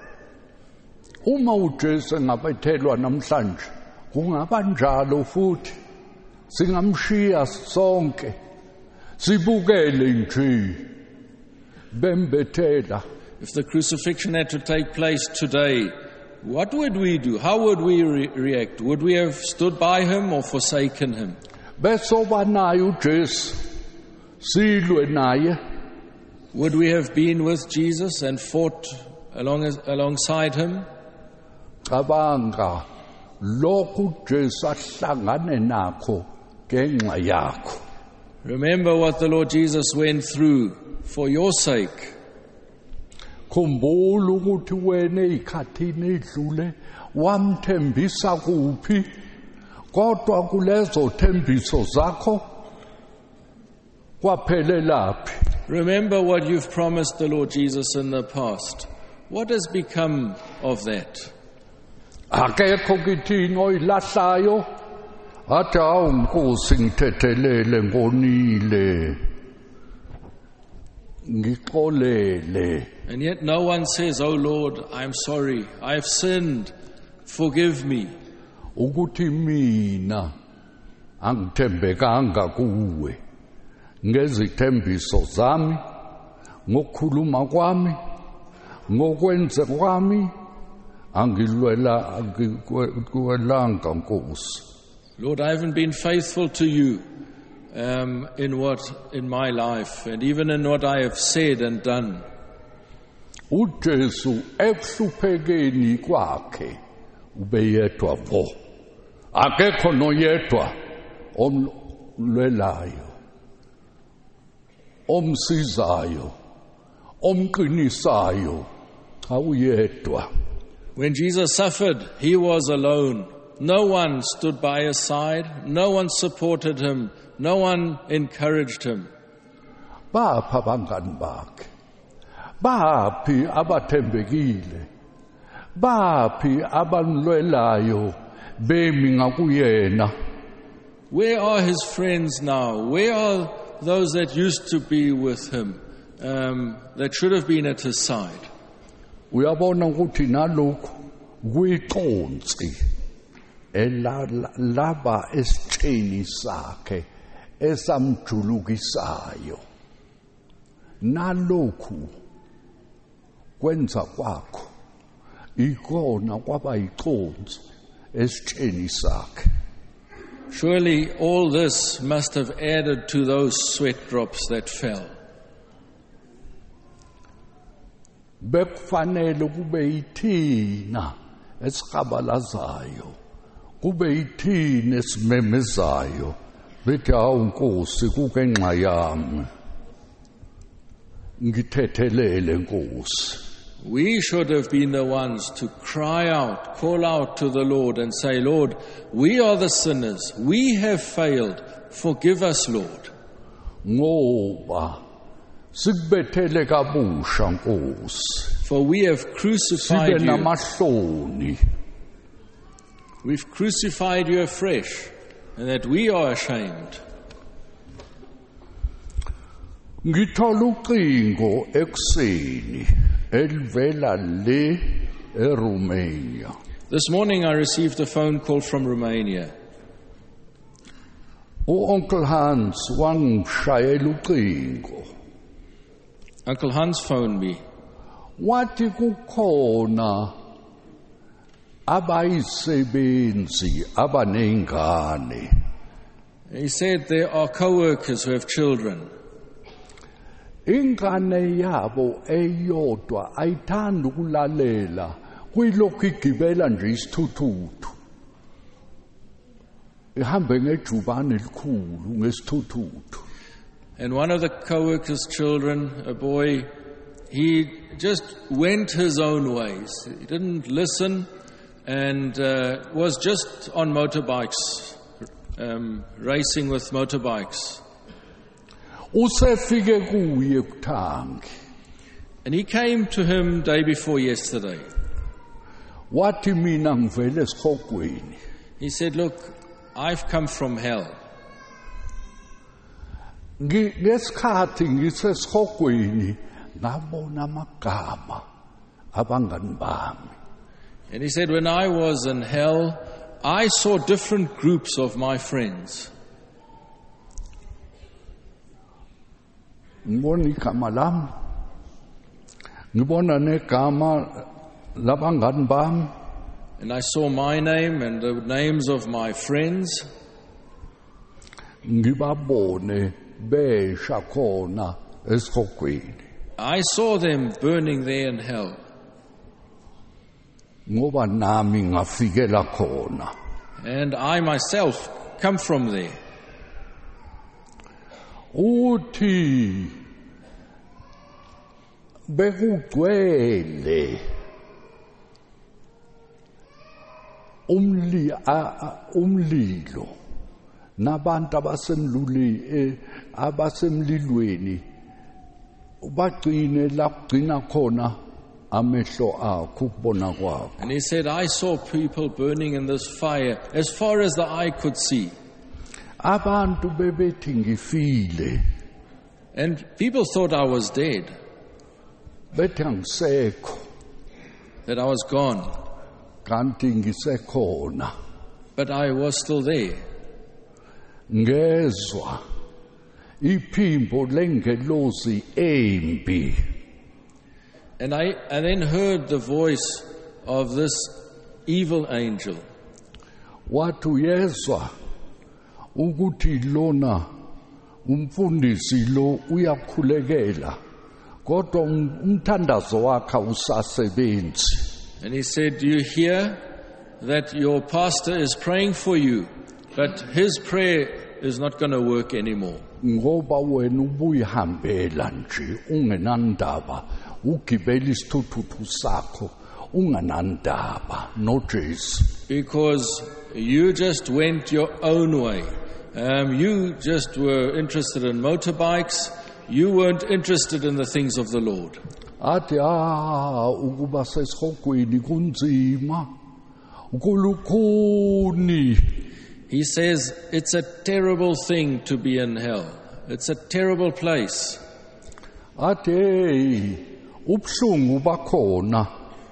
Uma uJesu engabethelwa namhlanje kungaba njalo futhi, singamshiya sonke sibukele nje bembethela. If the crucifixion had to take place today, what would we do? How would we re- react? Would we have stood by him or forsaken him? Besoba naye uJesu silwe naye. Would we have been with Jesus and fought along, alongside him? Cabanga lokhu uJesu ahlangane nakho ngenxa yakho. Remember what the Lord Jesus went through for your sake. Khumbula ukuthi wena ezikhathini edlule wamthembisa kuphi, kodwa kulezo thembiso zakho kwaphelelaphi. Remember what you've promised the Lord Jesus in the past. What has become of that? Akekho kithini oyilahlayo athi hawu Nkosi ngithethelele ngonile ngixolele. And yet no one says, "Oh Lord, I'm sorry, I've sinned, forgive me." Ukuthi mina angithembekanga kuwe ngezithembiso zami, ngokukhuluma kwami, ngokwenza kwami, angilwela angilwelanga Nkosi. Lord, I haven't been faithful to you um, in what in my life, and even in what I have said and done. uJesu ekuhluphekeni kwakhe ubeyedwa vo, akekho noyedwa omlwelayo, omsizayo, omqinisayo, awuyedwa. When Jesus suffered, he was alone. no one stood by his side, no one supported him, no one encouraged him. Bapha abangani bakhe, baphi abathembekile, baphi abanilwelayo bemi ngakuyena. Where are his friends now? Where are those that used to be with him, um, that should have been at his side? Uyabona ukuthi nalokho kuyiqonsi elaba esitheni sakhe esamjulukisayo. Nalokhu kwenza kwakho ikona kwaba yiqonsi esitheni sakhe. Surely all this must have added to those sweat drops that fell. Bekufanele kube yithina esikhabalazayo, kube yithina esimemezayo, bethi hawu Nkosi kukenxa yami ngithethelele Nkosi. We should have been the ones to cry out, call out to the Lord and say, Lord, we are the sinners. We have failed. Forgive us, Lord. Ngoba sikubethele kabusha Nkosi. For we have crucified Sibe you. namahloni. We've crucified you afresh, and that we are ashamed. Ngithola ucingo ekuseni elivela le eRomania. This morning I received a phone call from Romania. U-Uncle Hans wangishayela ucingo. Uncle Hans phoned me. Wathi kukhona abayisebenzi abanengane. He said there are co-workers who have children. Ingane yabo eyodwa ayithanda ukulalela kuyilokhu igibela nje isithuthuthu. Ihambe ngejubane elikhulu ngesithuthuthu. And one of the co-workers' children, a boy, he just went his own ways. He didn't listen and uh, was just on motorbikes, um, racing with motorbikes. Usefike kuye kuThangi. And he came to him day before yesterday. Wathi mina ngivele esikhogweni. He said, look, I've come from hell. Ngesikhathi ngisesikhogweni ngabona amagama abangani bami. And he said, when I was in hell, I saw different groups of my friends. Ngibona igama lami, ngibona negama labangani bami. And I saw my name and the names of my friends. Ngibabone besha khona esikhogweni. I saw them burning there in hell. Ngoba nami ngafikela khona. And I myself come from there. Uthi bekugcwele umli umlilo nabantu abasemluli abasemlilweni ubagcine la kugcina khona amehlo akho ukubona kwakho. And he said, I saw people burning in this fire as far as the eye could see. Abantu bebethi ngifile. And people thought I was dead, Bethi angisekho. that I was gone. Kanti ngisekhona. But I was still there. Ngezwa iphimbo lengelosi embi. And I, I then heard the voice of this evil angel. Wathi uyezwa ukuthi lona umfundisi lo uyakhulekela kodwa umthandazo wakhe usasebenzi. And he said, do you hear that your pastor is praying for you, but his prayer is not going to work anymore? Ngoba wena ubuyihambela nje ungenandaba ugibela isithuthuthu sakho unganandaba noJesu. Because you just went your own way. Um, you just were interested in motorbikes. You weren't interested in the things of the Lord. Athi ah ukuba sesihogweni kunzima ukulukhuni. He says it's a terrible thing to be in hell. It's a terrible place. Athi ubhlungu bakhona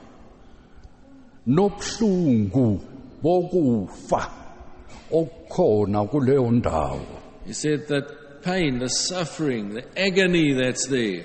nobhlungu bokufa okukhona kuleyo ndawo. He said that pain, the suffering, the agony that's there.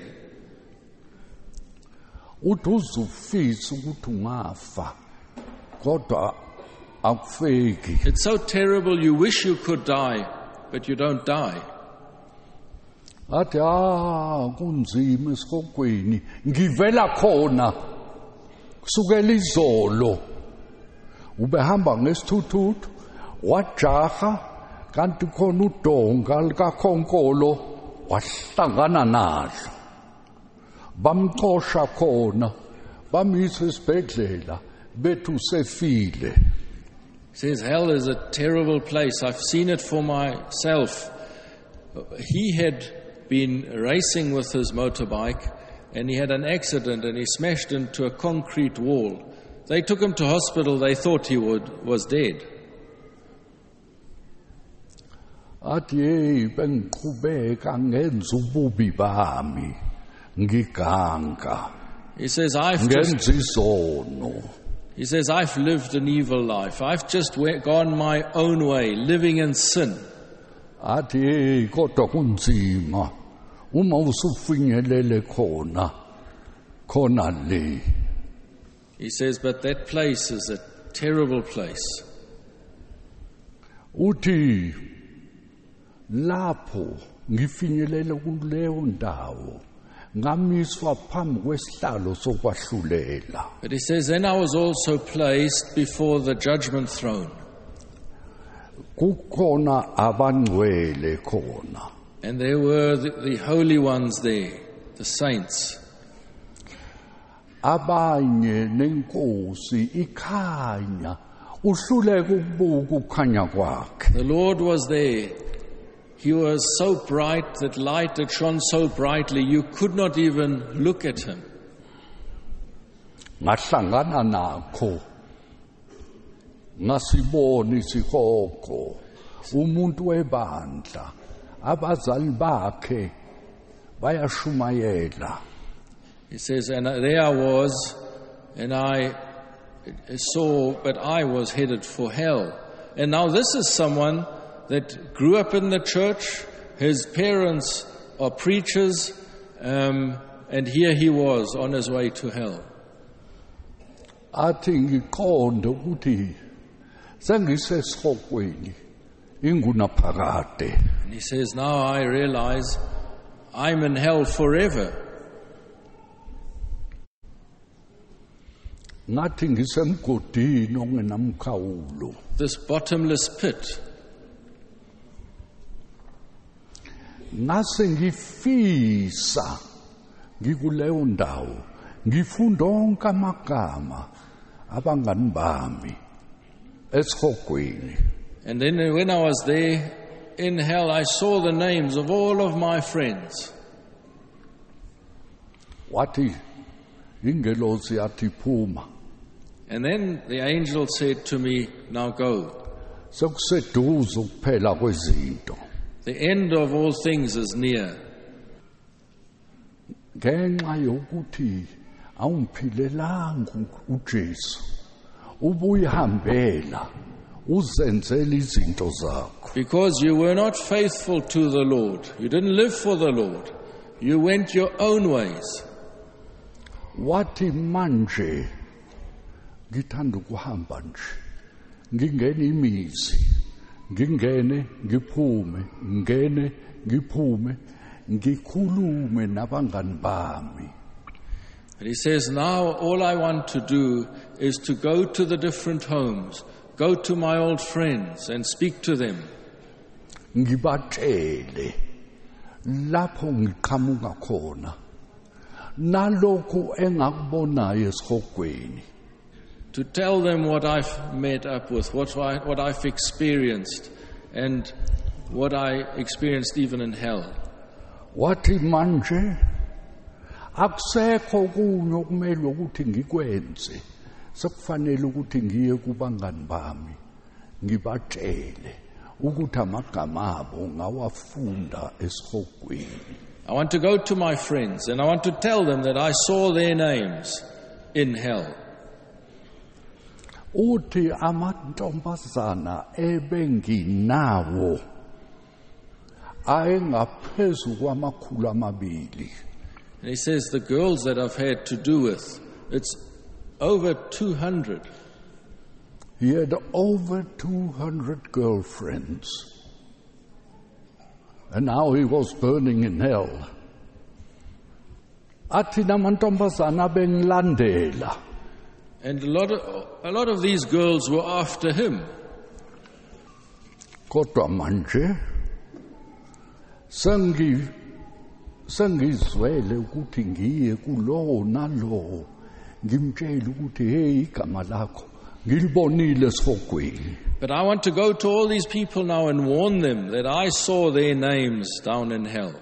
Uthi uzufisa ukuthi ungafa kodwa akufeki. It's so terrible you wish you could die, but you don't die. Athi ah kunzima esihogweni ngivela khona kusukela izolo ubehamba ngesithuthuthu wajaha kanti khona udonga likakhonkolo wahlangana nalo bamxosha khona bamisa esibhedlela bethu sefile. Says hell is a terrible place. I've seen it for myself. He had been racing with his motorbike and he had an accident and he smashed into a concrete wall. They took him to hospital. They thought he would, was dead. Athi hey bengiqhubeka ngenza ububi bami ngiganga. He says I've just, ngenza izono. He says I've lived an evil life. I've just went, gone my own way, living in sin. Athi hey kodwa kunzima uma usufinyelele khona khona le. He says but that place is a terrible place. Uthi lapho ngifinyelele kuleyo ndawo ngamiswa phambi kwesihlalo sokwahlulela. But he says then I was also placed before the judgment throne. Kukhona abangcwele khona. And there were the, the holy ones there, the saints. Abanye nenkosi ikhanya uhluleka ukubuka ukukhanya kwakhe. The Lord was there. He was so bright, that light that shone so brightly, you could not even look at him. Ngahlangana nakho ngasibona isihogo umuntu webandla abazali bakhe bayashumayela. He says, and there I was, and I saw, but I was headed for hell. And now this is someone that grew up in the church. His parents are preachers, um, and here he was on his way to hell. Athi ngiqonde ukuthi sengisesihogweni ingunaphakade. And he says, now I realize I'm in hell forever. Ngathi ngisemgodini ongenamkhawulo. This bottomless pit. Ngase ngifisa ngikuleyo ndawo ngifunda onke amagama abangani bami esihogweni. And then when I was there in hell, I saw the names of all of my friends. Wathi ingelosi yathi phuma. And then the angel said to me, now go. Sekuseduze ukuphela kwezinto. The end of all things is near. Ngenxa yokuthi awumphilelanga uJesu ubuyihambela uzenzela izinto zakho. Because you were not faithful to the Lord. You didn't live for the Lord. You went your own ways. Wathi manje ngithanda ukuhamba nje ngingena imizi ngingene ngiphume ngene ngiphume ngikhulume nabangani bami. And he says, now all I want to do is to go to the different homes, go to my old friends and speak to them. Ngibatshele lapho ngiqhamuka khona nalokhu engakubonayo esihogweni. to tell them what I've met up with, what, I, what I've experienced, and what I experienced even in hell. Wathi manje akusekho kunye okumele ukuthi ngikwenze, sekufanele ukuthi ngiye kubangani bami ngibatshele ukuthi amagama abo ngawafunda esihogweni. I want to go to my friends and I want to tell them that I saw their names in hell. Uthi amantombazana ebenginawo ayengaphezu kwamakhulu amabili. And he says the girls that I've had to do with, it's over two hundred. He had over two hundred girlfriends. And now he was burning in hell. Athi namantombazana bengilandela. And a lot of, a lot of these girls were after him. Kodwa manje sengi sengizwele ukuthi ngiye kulowo nalowo ngimtshela ukuthi hey igama lakho ngilibonile esihogweni. But I want to go to all these people now and warn them that I saw their names down in hell.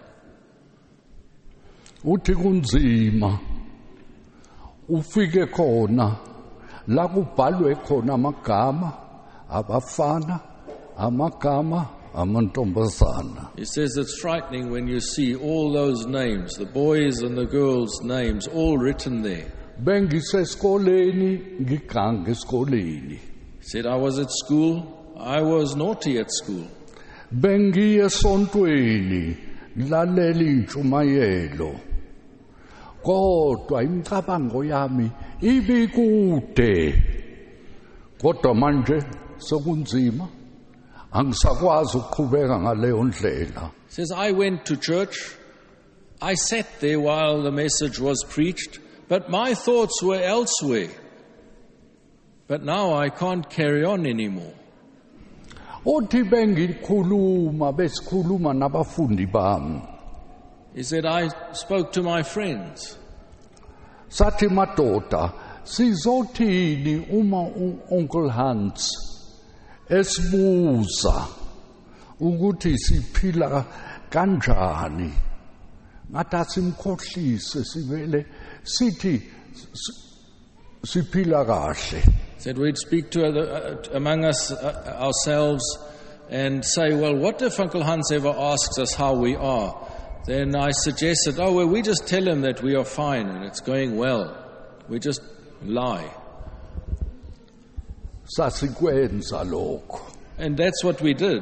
Uthi kunzima ufike khona la kubhalwe khona amagama abafana amagama amantombazana. He says it's frightening when you see all those names, the boys and the girls' names, all written there. Bengisesikoleni ngigange esikoleni. He said, I was at school, I was naughty at school. Bengiye esontweni lalela intshumayelo. Kodwa imicabango yami ibikude. Kodwa manje sekunzima. Angisakwazi ukuqhubeka ngaleyo ndlela. Says, I went to church, I sat there while the message was preached, but my thoughts were elsewhere. But now I can't carry on anymore. Uthi bengikhuluma besikhuluma nabafundi bami. He said, I spoke to my friends. Sathi madoda, sizothini uma Uncle Hans esibuza ukuthi siphila kanjani? Ngathi simkhohlise sivele sithi siphila kahle. Said we'd speak to other, uh, among us uh, ourselves and say, well, what if Uncle Hans ever asks us how we are? Then I suggested, oh, well, we just tell him that we are fine and it's going well. We just lie. Sasikwenza lokho. And that's what we did.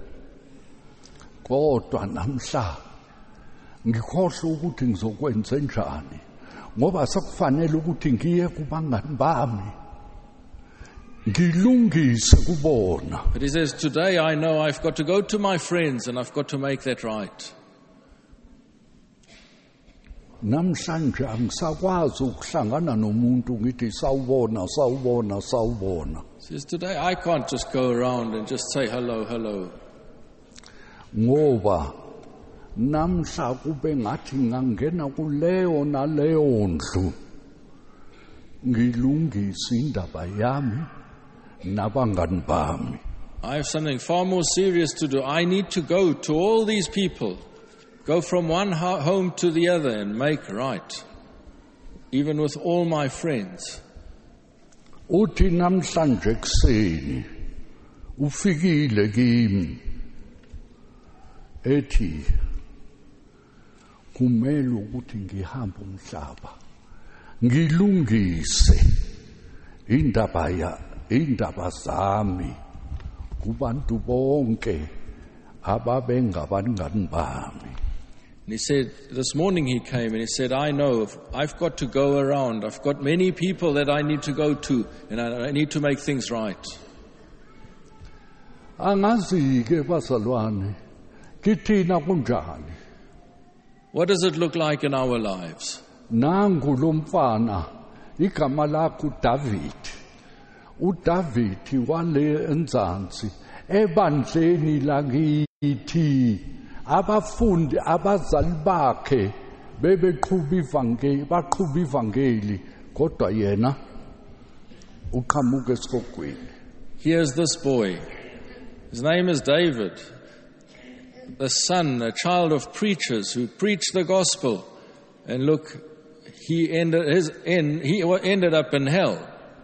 Kodwa namhla ngikhohle ukuthi ngizokwenza njani ngoba sekufanele ukuthi ngiye kubangani bami ngilungise kubona. But he says, today I know I've got to go to my friends and I've got to make that right. Namhlanje angisakwazi ukuhlangana nomuntu ngithi sawubona sawubona sawubona. Says today I can't just go around and just say hello hello. Ngoba namhla kube ngathi ngangena kuleyo naleyo ndlu ngilungisa indaba yami nabangani bami. I have something far more serious to do. I need to go to all these people. Go from one home to the other and make right, even with all my friends. Uthi namhlanje kuseni ufikile kimi ethi kumele ukuthi ngihambe umhlaba ngilungise indaba ya indaba zami kubantu bonke ababengabangani bami. And he said, this morning he came and he said, I know, if I've got to go around. I've got many people that I need to go to and I, I need to make things right. Angazi-ke bazalwane, kithina kunjani? What does it look like in our lives? Nangu lo mfana, igama lakho uDavid. uDavid wale enzansi, ebandleni lakithi. Abafundi abazali bakhe bebeqhuba ivangeli baqhuba ivangeli kodwa yena uqhamuka esihogweni. Here's this boy. His name is David, the son, a child of preachers who preached the gospel. And look, he ended, his end, he ended up in hell.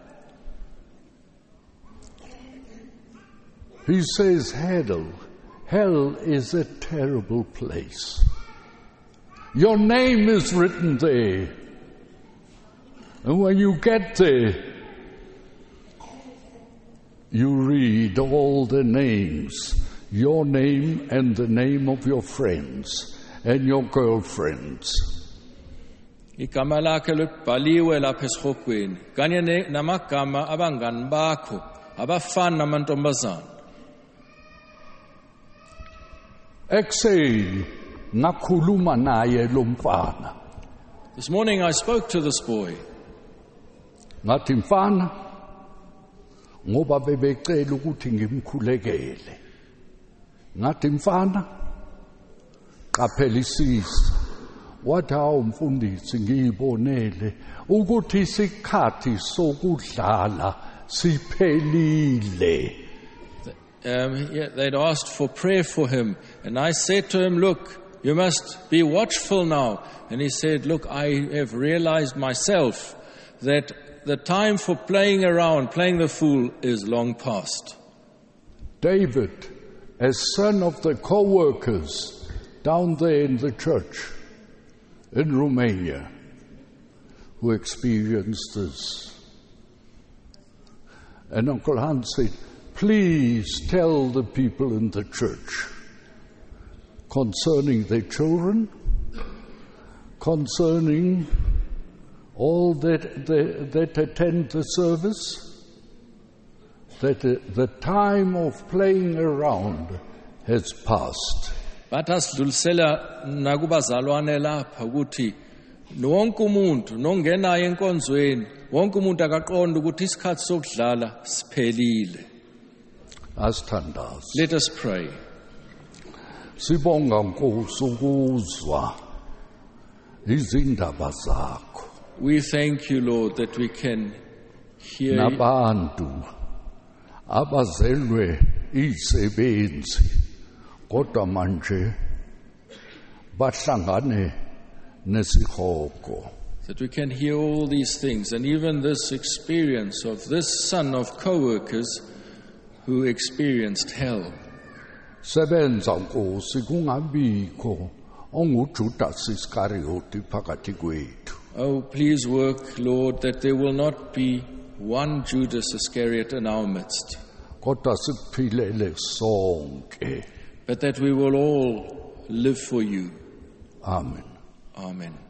He says hell. Hell is a terrible place. Your name is written there. And when you get there, you read all the names, your name and the name of your friends and your girlfriends. Igama lakhe libhaliwe lapha esihogweni kanye namagama abangani bakho abafana namantombazana. Ekuseni ngakhuluma naye lo mfana. This morning I spoke to this boy. Ngathi mfana, ngoba bebecela ukuthi ngimkhulekele. Ngathi mfana, qaphela isisi. Wathi hawu mfundisi ngiyibonele ukuthi isikhathi sokudlala siphelile. Um, yeah, they'd asked for prayer for him, and I said to him, look, you must be watchful now. And he said, look, I have realized myself that the time for playing around, playing the fool, is long past. David, as son of the co-workers down there in the church in Romania, who experienced this. And Uncle Hans said, please tell the people in the church concerning their children, concerning all that, that, that attend the service, that the, the time of playing around has passed. Bathasidulisela nakubazalwane lapha ukuthi wonke umuntu nongenayo enkonzweni wonke umuntu akaqonda ukuthi isikhathi sokudlala siphelile. Asithandaze. Let us pray. Sibonga Nkosi ukuzwa izindaba zakho. We thank you, Lord, that we can hear nabantu abazelwe izisebenzi kodwa manje bahlangane nesihogo. That we can hear all these things, and even this experience of this son of co-workers who experienced hell. Sebenza Nkosi kungabikho onguJudas Iscariot phakathi kwethu. Oh, please work, Lord, that there will not be one Judas Iscariot in our midst, kodwa sikuphilele sonke. but that we will all live for you. Amen. Amen.